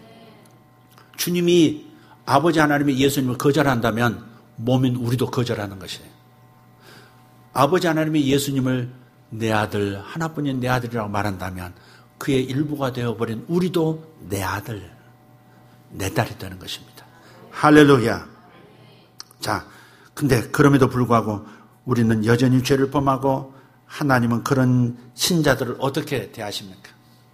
A: 주님이 아버지 하나님이 예수님을 거절한다면 몸인 우리도 거절하는 것이에요. 아버지 하나님이 예수님을 내 아들, 하나뿐인 내 아들이라고 말한다면 그의 일부가 되어버린 우리도 내 아들, 내 딸이 되는 것입니다. 할렐루야. 자, 근데 그럼에도 불구하고 우리는 여전히 죄를 범하고 하나님은 그런 신자들을 어떻게 대하십니까?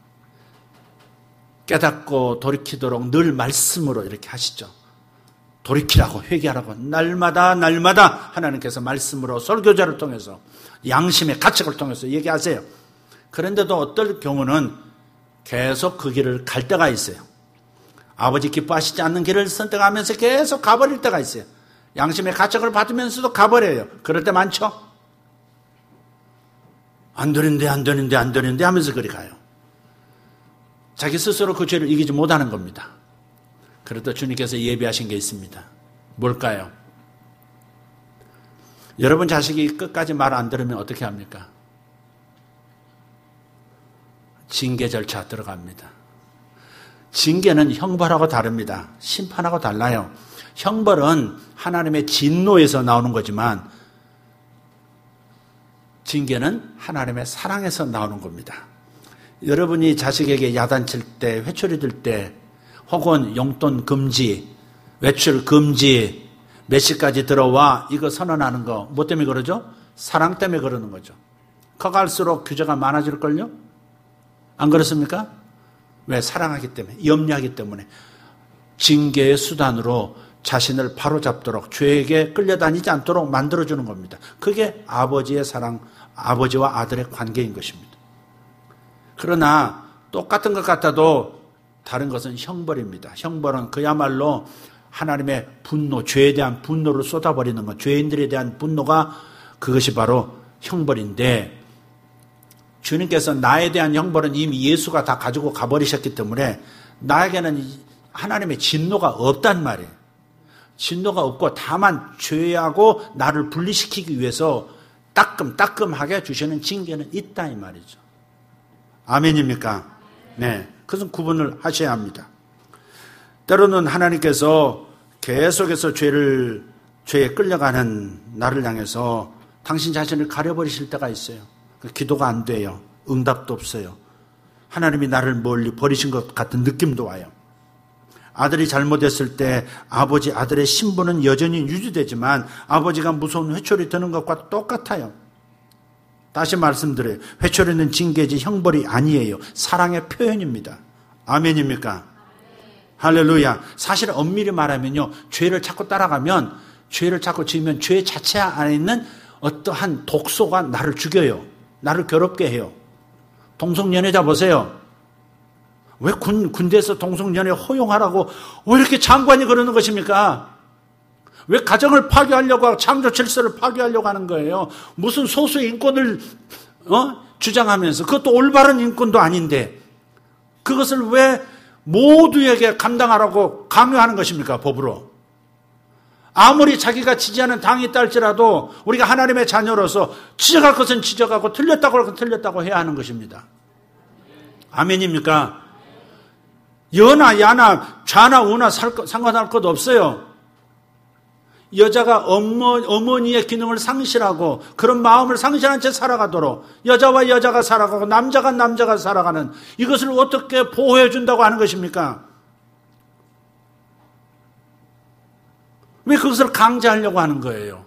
A: 깨닫고 돌이키도록 늘 말씀으로 이렇게 하시죠. 돌이키라고, 회개하라고 날마다 날마다 하나님께서 말씀으로 설교자를 통해서 양심의 가책을 통해서 얘기하세요. 그런데도 어떨 경우는 계속 그 길을 갈 때가 있어요. 아버지 기뻐하시지 않는 길을 선택하면서 계속 가버릴 때가 있어요. 양심의 가책을 받으면서도 가버려요. 그럴 때 많죠? 안 되는데 안 되는데 안 되는데 하면서 그리 가요. 자기 스스로 그 죄를 이기지 못하는 겁니다. 그래도 주님께서 예비하신 게 있습니다. 뭘까요? 여러분 자식이 끝까지 말 안 들으면 어떻게 합니까? 징계 절차 들어갑니다. 징계는 형벌하고 다릅니다. 심판하고 달라요. 형벌은 하나님의 진노에서 나오는 거지만 징계는 하나님의 사랑에서 나오는 겁니다. 여러분이 자식에게 야단칠 때, 회초리 들 때, 혹은 용돈 금지, 외출 금지, 몇 시까지 들어와 이거 선언하는 거 뭐 때문에 그러죠? 사랑 때문에 그러는 거죠. 커갈수록 규제가 많아질걸요? 안 그렇습니까? 왜? 사랑하기 때문에, 염려하기 때문에. 징계의 수단으로 자신을 바로잡도록, 죄에게 끌려다니지 않도록 만들어주는 겁니다. 그게 아버지의 사랑, 아버지와 아들의 관계인 것입니다. 그러나 똑같은 것 같아도 다른 것은 형벌입니다. 형벌은 그야말로 하나님의 분노, 죄에 대한 분노를 쏟아버리는 것, 죄인들에 대한 분노가 그것이 바로 형벌인데, 주님께서 나에 대한 형벌은 이미 예수가 다 가지고 가버리셨기 때문에 나에게는 하나님의 진노가 없단 말이에요. 진노가 없고 다만 죄하고 나를 분리시키기 위해서 따끔따끔하게 주시는 징계는 있다 이 말이죠. 아멘입니까? 네. 그것은 구분을 하셔야 합니다. 때로는 하나님께서 계속해서 죄를, 죄에 끌려가는 나를 향해서 당신 자신을 가려버리실 때가 있어요. 기도가 안 돼요. 응답도 없어요. 하나님이 나를 멀리 버리신 것 같은 느낌도 와요. 아들이 잘못했을 때 아버지, 아들의 신분은 여전히 유지되지만 아버지가 무서운 회초리 드는 것과 똑같아요. 다시 말씀드려요. 회초리는 징계지 형벌이 아니에요. 사랑의 표현입니다. 아멘입니까? 할렐루야. 사실 엄밀히 말하면요, 죄를 자꾸 따라가면, 죄를 자꾸 지으면 죄 자체 안에 있는 어떠한 독소가 나를 죽여요. 나를 괴롭게 해요. 동성연애자 보세요. 왜 군, 군대에서 동성연애 허용하라고 왜 이렇게 장관이 그러는 것입니까? 왜 가정을 파괴하려고 하고 창조 질서를 파괴하려고 하는 거예요? 무슨 소수의 인권을 어? 주장하면서, 그것도 올바른 인권도 아닌데 그것을 왜 모두에게 감당하라고 강요하는 것입니까? 법으로. 아무리 자기가 지지하는 당이 있다 할지라도 우리가 하나님의 자녀로서 지적할 것은 지적하고 틀렸다고 할 것은 틀렸다고 해야 하는 것입니다. 아멘입니까? 여나 야나 좌나 우나 상관할 것 없어요. 여자가 어머, 어머니의 기능을 상실하고 그런 마음을 상실한 채 살아가도록 여자와 여자가 살아가고 남자가 남자가 살아가는 이것을 어떻게 보호해 준다고 하는 것입니까? 왜 그것을 강제하려고 하는 거예요?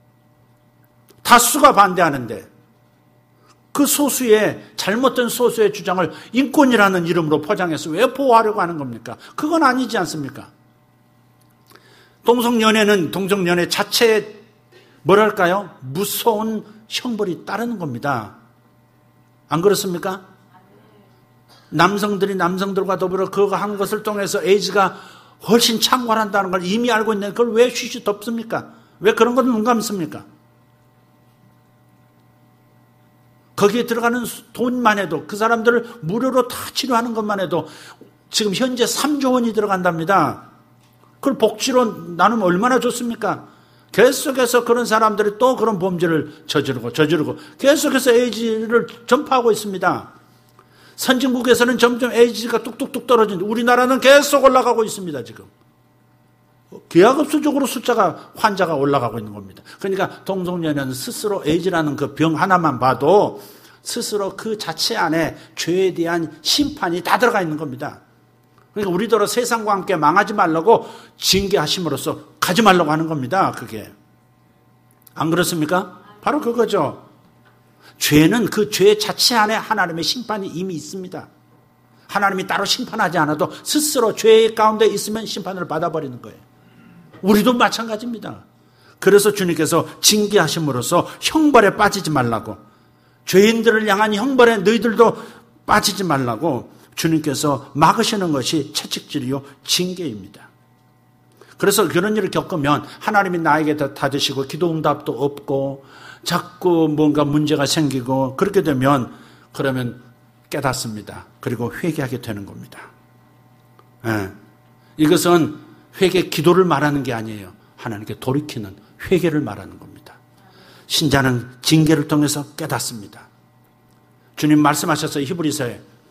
A: 다수가 반대하는데 그 소수의, 잘못된 소수의 주장을 인권이라는 이름으로 포장해서 왜 보호하려고 하는 겁니까? 그건 아니지 않습니까? 동성연애는 동성연애 자체에 뭐랄까요? 무서운 형벌이 따르는 겁니다. 안 그렇습니까? 남성들이 남성들과 더불어 그거 한 것을 통해서 에이즈가 훨씬 창궐한다는 걸 이미 알고 있는데 그걸 왜 쉬쉬 덮습니까? 왜 그런 건 눈 감습니까? 거기에 들어가는 돈만 해도, 그 사람들을 무료로 다 치료하는 것만 해도 지금 현재 삼조 원이 들어간답니다. 그걸 복지로 나누면 얼마나 좋습니까? 계속해서 그런 사람들이 또 그런 범죄를 저지르고 저지르고 계속해서 에이즈를 전파하고 있습니다. 선진국에서는 점점 에이즈가 뚝뚝뚝 떨어지는데 우리나라는 계속 올라가고 있습니다. 지금 기하급수적으로 숫자가, 환자가 올라가고 있는 겁니다. 그러니까 동성연애는 스스로 에이즈라는 그 병 하나만 봐도 스스로 그 자체 안에 죄에 대한 심판이 다 들어가 있는 겁니다. 그러니까 우리더러 세상과 함께 망하지 말라고 징계하심으로써 가지 말라고 하는 겁니다. 그게 안 그렇습니까? 바로 그거죠. 죄는 그 죄 자체 안에 하나님의 심판이 이미 있습니다. 하나님이 따로 심판하지 않아도 스스로 죄 가운데 있으면 심판을 받아버리는 거예요. 우리도 마찬가지입니다. 그래서 주님께서 징계하심으로써 형벌에 빠지지 말라고, 죄인들을 향한 형벌에 너희들도 빠지지 말라고 주님께서 막으시는 것이 채찍질이요 징계입니다. 그래서 그런 일을 겪으면 하나님이 나에게 더 다드시고 기도 응답도 없고 자꾸 뭔가 문제가 생기고 그렇게 되면 그러면 깨닫습니다. 그리고 회개하게 되는 겁니다. 네. 이것은 회개 기도를 말하는 게 아니에요. 하나님께 돌이키는 회개를 말하는 겁니다. 신자는 징계를 통해서 깨닫습니다. 주님 말씀하셨어요. 히브리서에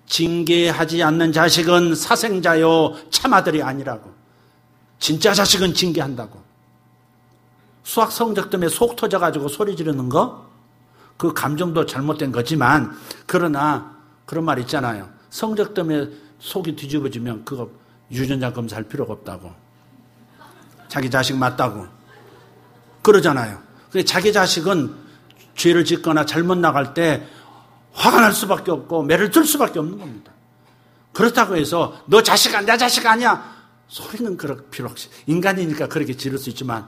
A: 징계하지 않는 자식은 사생자요 참아들이 아니라고. 진짜 자식은 징계한다고. 수학 성적 때문에 속 터져가지고 소리 지르는 거, 그 감정도 잘못된 거지만, 그러나 그런 말 있잖아요. 성적 때문에 속이 뒤집어지면 그거 유전자 검사할 필요가 없다고. 자기 자식 맞다고 그러잖아요. 자기 자식은 죄를 짓거나 잘못 나갈 때 화가 날 수밖에 없고 매를 들 수밖에 없는 겁니다. 그렇다고 해서 너 자식 안, 내 자식 아니야 소리는 그럴 필요 없이, 인간이니까 그렇게 지를 수 있지만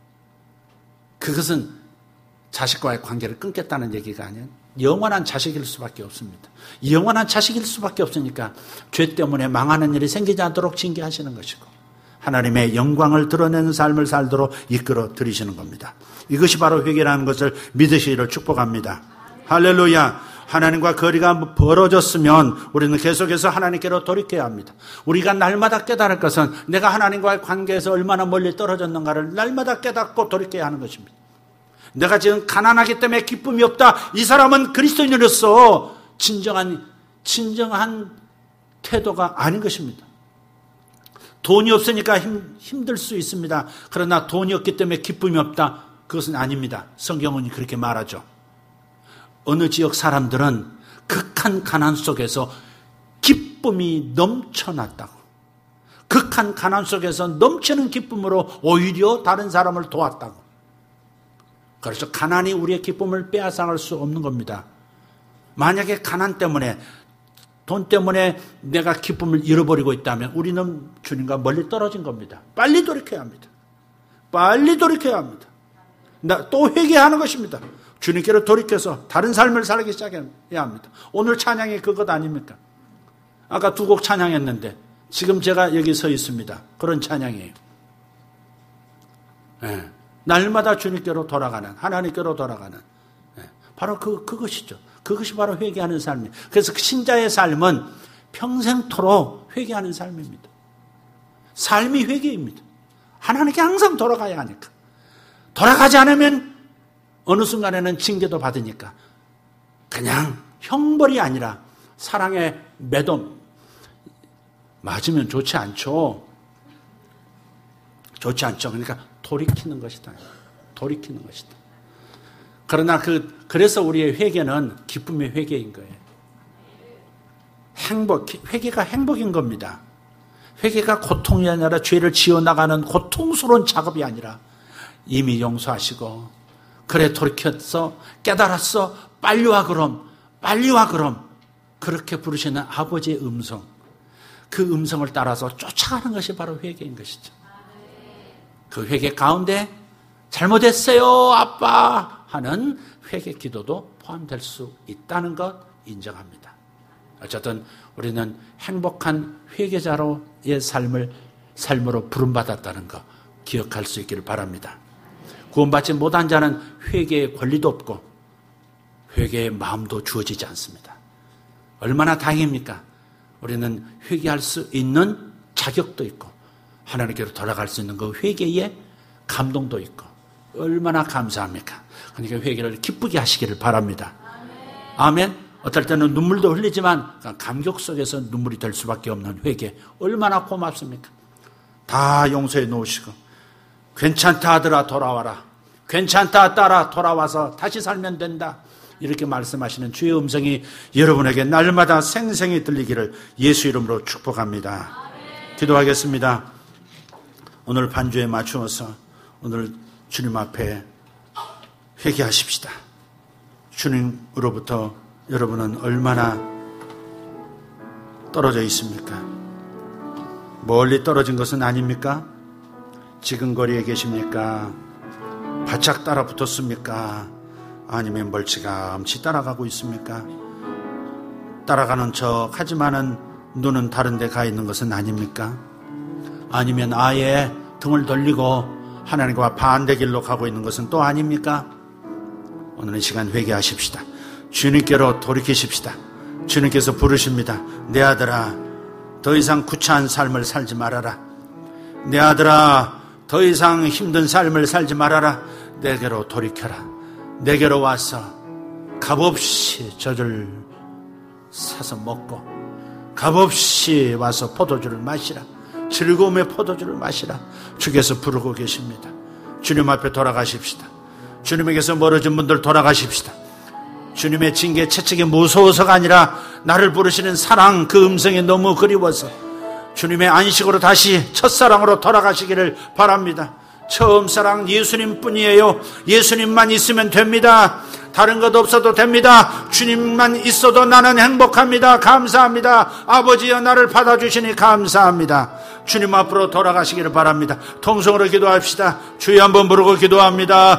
A: 그것은 자식과의 관계를 끊겠다는 얘기가 아니에요. 영원한 자식일 수밖에 없습니다. 영원한 자식일 수밖에 없으니까 죄 때문에 망하는 일이 생기지 않도록 징계하시는 것이고, 하나님의 영광을 드러내는 삶을 살도록 이끌어 드리시는 겁니다. 이것이 바로 회개라는 것을 믿으시기를 축복합니다. 할렐루야. 하나님과 거리가 벌어졌으면 우리는 계속해서 하나님께로 돌이켜야 합니다. 우리가 날마다 깨달을 것은 내가 하나님과의 관계에서 얼마나 멀리 떨어졌는가를 날마다 깨닫고 돌이켜야 하는 것입니다. 내가 지금 가난하기 때문에 기쁨이 없다. 이 사람은 그리스도인으로서 진정한 진정한 태도가 아닌 것입니다. 돈이 없으니까 힘, 힘들 수 있습니다. 그러나 돈이 없기 때문에 기쁨이 없다. 그것은 아닙니다. 성경은 그렇게 말하죠. 어느 지역 사람들은 극한 가난 속에서 기쁨이 넘쳐났다고. 극한 가난 속에서 넘치는 기쁨으로 오히려 다른 사람을 도왔다고. 그래서 가난이 우리의 기쁨을 빼앗아갈 수 없는 겁니다. 만약에 가난 때문에, 돈 때문에 내가 기쁨을 잃어버리고 있다면 우리는 주님과 멀리 떨어진 겁니다. 빨리 돌이켜야 합니다. 빨리 돌이켜야 합니다. 또 회개하는 것입니다. 주님께로 돌이켜서 다른 삶을 살기 시작해야 합니다. 오늘 찬양이 그것 아닙니까? 아까 두 곡 찬양했는데 지금 제가 여기 서 있습니다. 그런 찬양이에요. 네. 날마다 주님께로 돌아가는, 하나님께로 돌아가는, 네. 바로 그, 그것이죠. 그것이 바로 회개하는 삶이에요. 그래서 신자의 삶은 평생토록 회개하는 삶입니다. 삶이 회개입니다. 하나님께 항상 돌아가야 하니까. 돌아가지 않으면 어느 순간에는 징계도 받으니까 그냥 형벌이 아니라 사랑의 매도, 맞으면 좋지 않죠. 좋지 않죠. 그러니까 돌이키는 것이다. 돌이키는 것이다. 그러나 그, 그래서 우리의 회개는 기쁨의 회개인 거예요. 행복, 회개가 행복인 겁니다. 회개가 고통이 아니라 죄를 지어나가는 고통스러운 작업이 아니라 이미 용서하시고, 그래 돌이켰어, 깨달았어, 빨리 와 그럼, 빨리 와 그럼, 그렇게 부르시는 아버지의 음성, 그 음성을 따라서 쫓아가는 것이 바로 회개인 것이죠. 그 회개 가운데 잘못했어요 아빠 하는 회개 기도도 포함될 수 있다는 것 인정합니다. 어쨌든 우리는 행복한 회개자로의 삶을 삶으로 부름받았다는 것 기억할 수 있기를 바랍니다. 구원받지 못한 자는 회개의 권리도 없고 회개의 마음도 주어지지 않습니다. 얼마나 다행입니까? 우리는 회개할 수 있는 자격도 있고 하나님께로 돌아갈 수 있는 그 회개의 감동도 있고 얼마나 감사합니까? 그러니까 회개를 기쁘게 하시기를 바랍니다. 아멘. 어떨 때는 눈물도 흘리지만 감격 속에서 눈물이 될 수밖에 없는 회개 얼마나 고맙습니까? 다 용서해 놓으시고 괜찮다 아들아 돌아와라, 괜찮다 딸아 돌아와서 다시 살면 된다, 이렇게 말씀하시는 주의 음성이 여러분에게 날마다 생생히 들리기를 예수 이름으로 축복합니다. 기도하겠습니다. 오늘 반주에 맞추어서 오늘 주님 앞에 회개하십시다. 주님으로부터 여러분은 얼마나 떨어져 있습니까? 멀리 떨어진 것은 아닙니까? 지금 거리에 계십니까? 바짝 따라 붙었습니까? 아니면 멀찌감치 따라가고 있습니까? 따라가는 척 하지만은 눈은 다른 데 가 있는 것은 아닙니까? 아니면 아예 등을 돌리고 하나님과 반대 길로 가고 있는 것은 또 아닙니까? 오늘 이 시간 회개하십시다. 주님께로 돌이키십시다. 주님께서 부르십니다. 내 아들아 더 이상 구차한 삶을 살지 말아라. 내 아들아 더 이상 힘든 삶을 살지 말아라. 내게로 돌이켜라. 내게로 와서 값없이 젖을 사서 먹고 값없이 와서 포도주를 마시라. 즐거움의 포도주를 마시라. 주께서 부르고 계십니다. 주님 앞에 돌아가십시다. 주님에게서 멀어진 분들 돌아가십시다. 주님의 징계 채찍이 무서워서가 아니라 나를 부르시는 사랑, 그 음성이 너무 그리워서 주님의 안식으로 다시 첫사랑으로 돌아가시기를 바랍니다. 처음 사랑 예수님 뿐이에요. 예수님만 있으면 됩니다. 다른 것 없어도 됩니다. 주님만 있어도 나는 행복합니다. 감사합니다. 아버지여, 나를 받아주시니 감사합니다. 주님 앞으로 돌아가시기를 바랍니다. 통성으로 기도합시다. 주여 한번 부르고 기도합니다.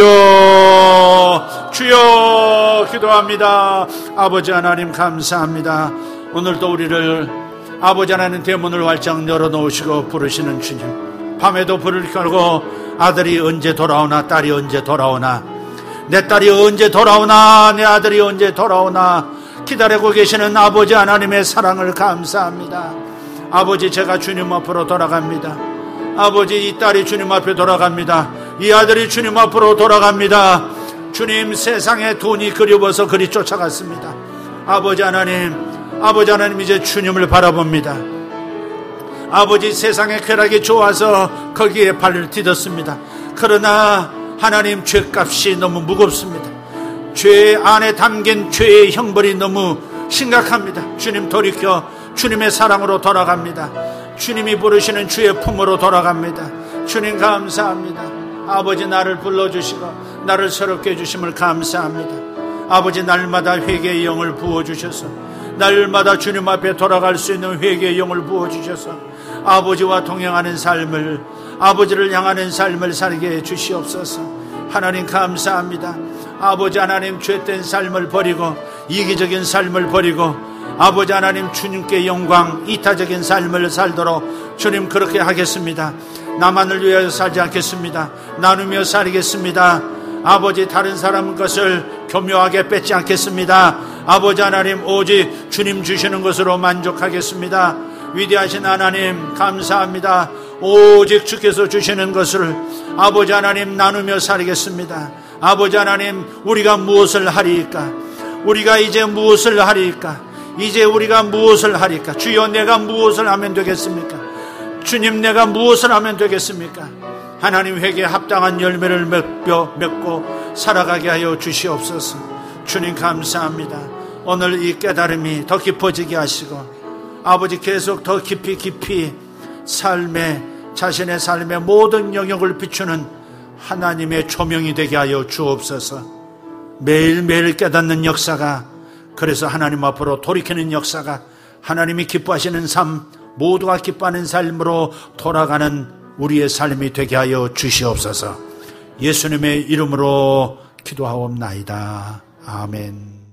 A: 주여, 주여 기도합니다. 아버지 하나님 감사합니다. 오늘도 우리를 아버지 하나님 대문을 활짝 열어놓으시고 부르시는 주님, 밤에도 불을 켜고 아들이 언제 돌아오나, 딸이 언제 돌아오나, 내 딸이 언제 돌아오나, 내 아들이 언제 돌아오나 기다리고 계시는 아버지 하나님의 사랑을 감사합니다. 아버지, 제가 주님 앞으로 돌아갑니다. 아버지, 이 딸이 주님 앞에 돌아갑니다. 이 아들이 주님 앞으로 돌아갑니다. 주님, 세상에 돈이 그리워서 그리 쫓아갔습니다. 아버지 하나님, 아버지 하나님, 이제 주님을 바라봅니다. 아버지, 세상의 쾌락이 좋아서 거기에 발을 디뎠습니다. 그러나 하나님, 죄값이 너무 무겁습니다. 죄 안에 담긴 죄의 형벌이 너무 심각합니다. 주님, 돌이켜 주님의 사랑으로 돌아갑니다. 주님이 부르시는 주의 품으로 돌아갑니다. 주님 감사합니다. 아버지, 나를 불러주시고 나를 새롭게 해주심을 감사합니다. 아버지, 날마다 회개의 영을 부어주셔서 날마다 주님 앞에 돌아갈 수 있는 회개의 영을 부어주셔서 아버지와 동행하는 삶을, 아버지를 향하는 삶을 살게 해 주시옵소서. 하나님 감사합니다. 아버지 하나님, 죄된 삶을 버리고 이기적인 삶을 버리고 아버지 하나님, 주님께 영광, 이타적인 삶을 살도록 주님 그렇게 하겠습니다. 나만을 위하여 살지 않겠습니다. 나누며 살겠습니다. 아버지, 다른 사람 것을 교묘하게 뺏지 않겠습니다. 아버지 하나님, 오직 주님 주시는 것으로 만족하겠습니다. 위대하신 하나님 감사합니다. 오직 주께서 주시는 것을 아버지 하나님 나누며 살겠습니다. 아버지 하나님, 우리가 무엇을 하리까? 우리가 이제 무엇을 하리까? 이제 우리가 무엇을 하리까? 주여, 내가 무엇을 하면 되겠습니까? 주님, 내가 무엇을 하면 되겠습니까? 하나님, 회개에 합당한 열매를 맺고, 맺고 살아가게 하여 주시옵소서. 주님 감사합니다. 오늘 이 깨달음이 더 깊어지게 하시고 아버지, 계속 더 깊이 깊이 삶에, 자신의 삶의 모든 영역을 비추는 하나님의 조명이 되게 하여 주옵소서. 매일매일 깨닫는 역사가, 그래서 하나님 앞으로 돌이키는 역사가, 하나님이 기뻐하시는 삶, 모두가 기뻐하는 삶으로 돌아가는 우리의 삶이 되게 하여 주시옵소서. 예수님의 이름으로 기도하옵나이다. 아멘.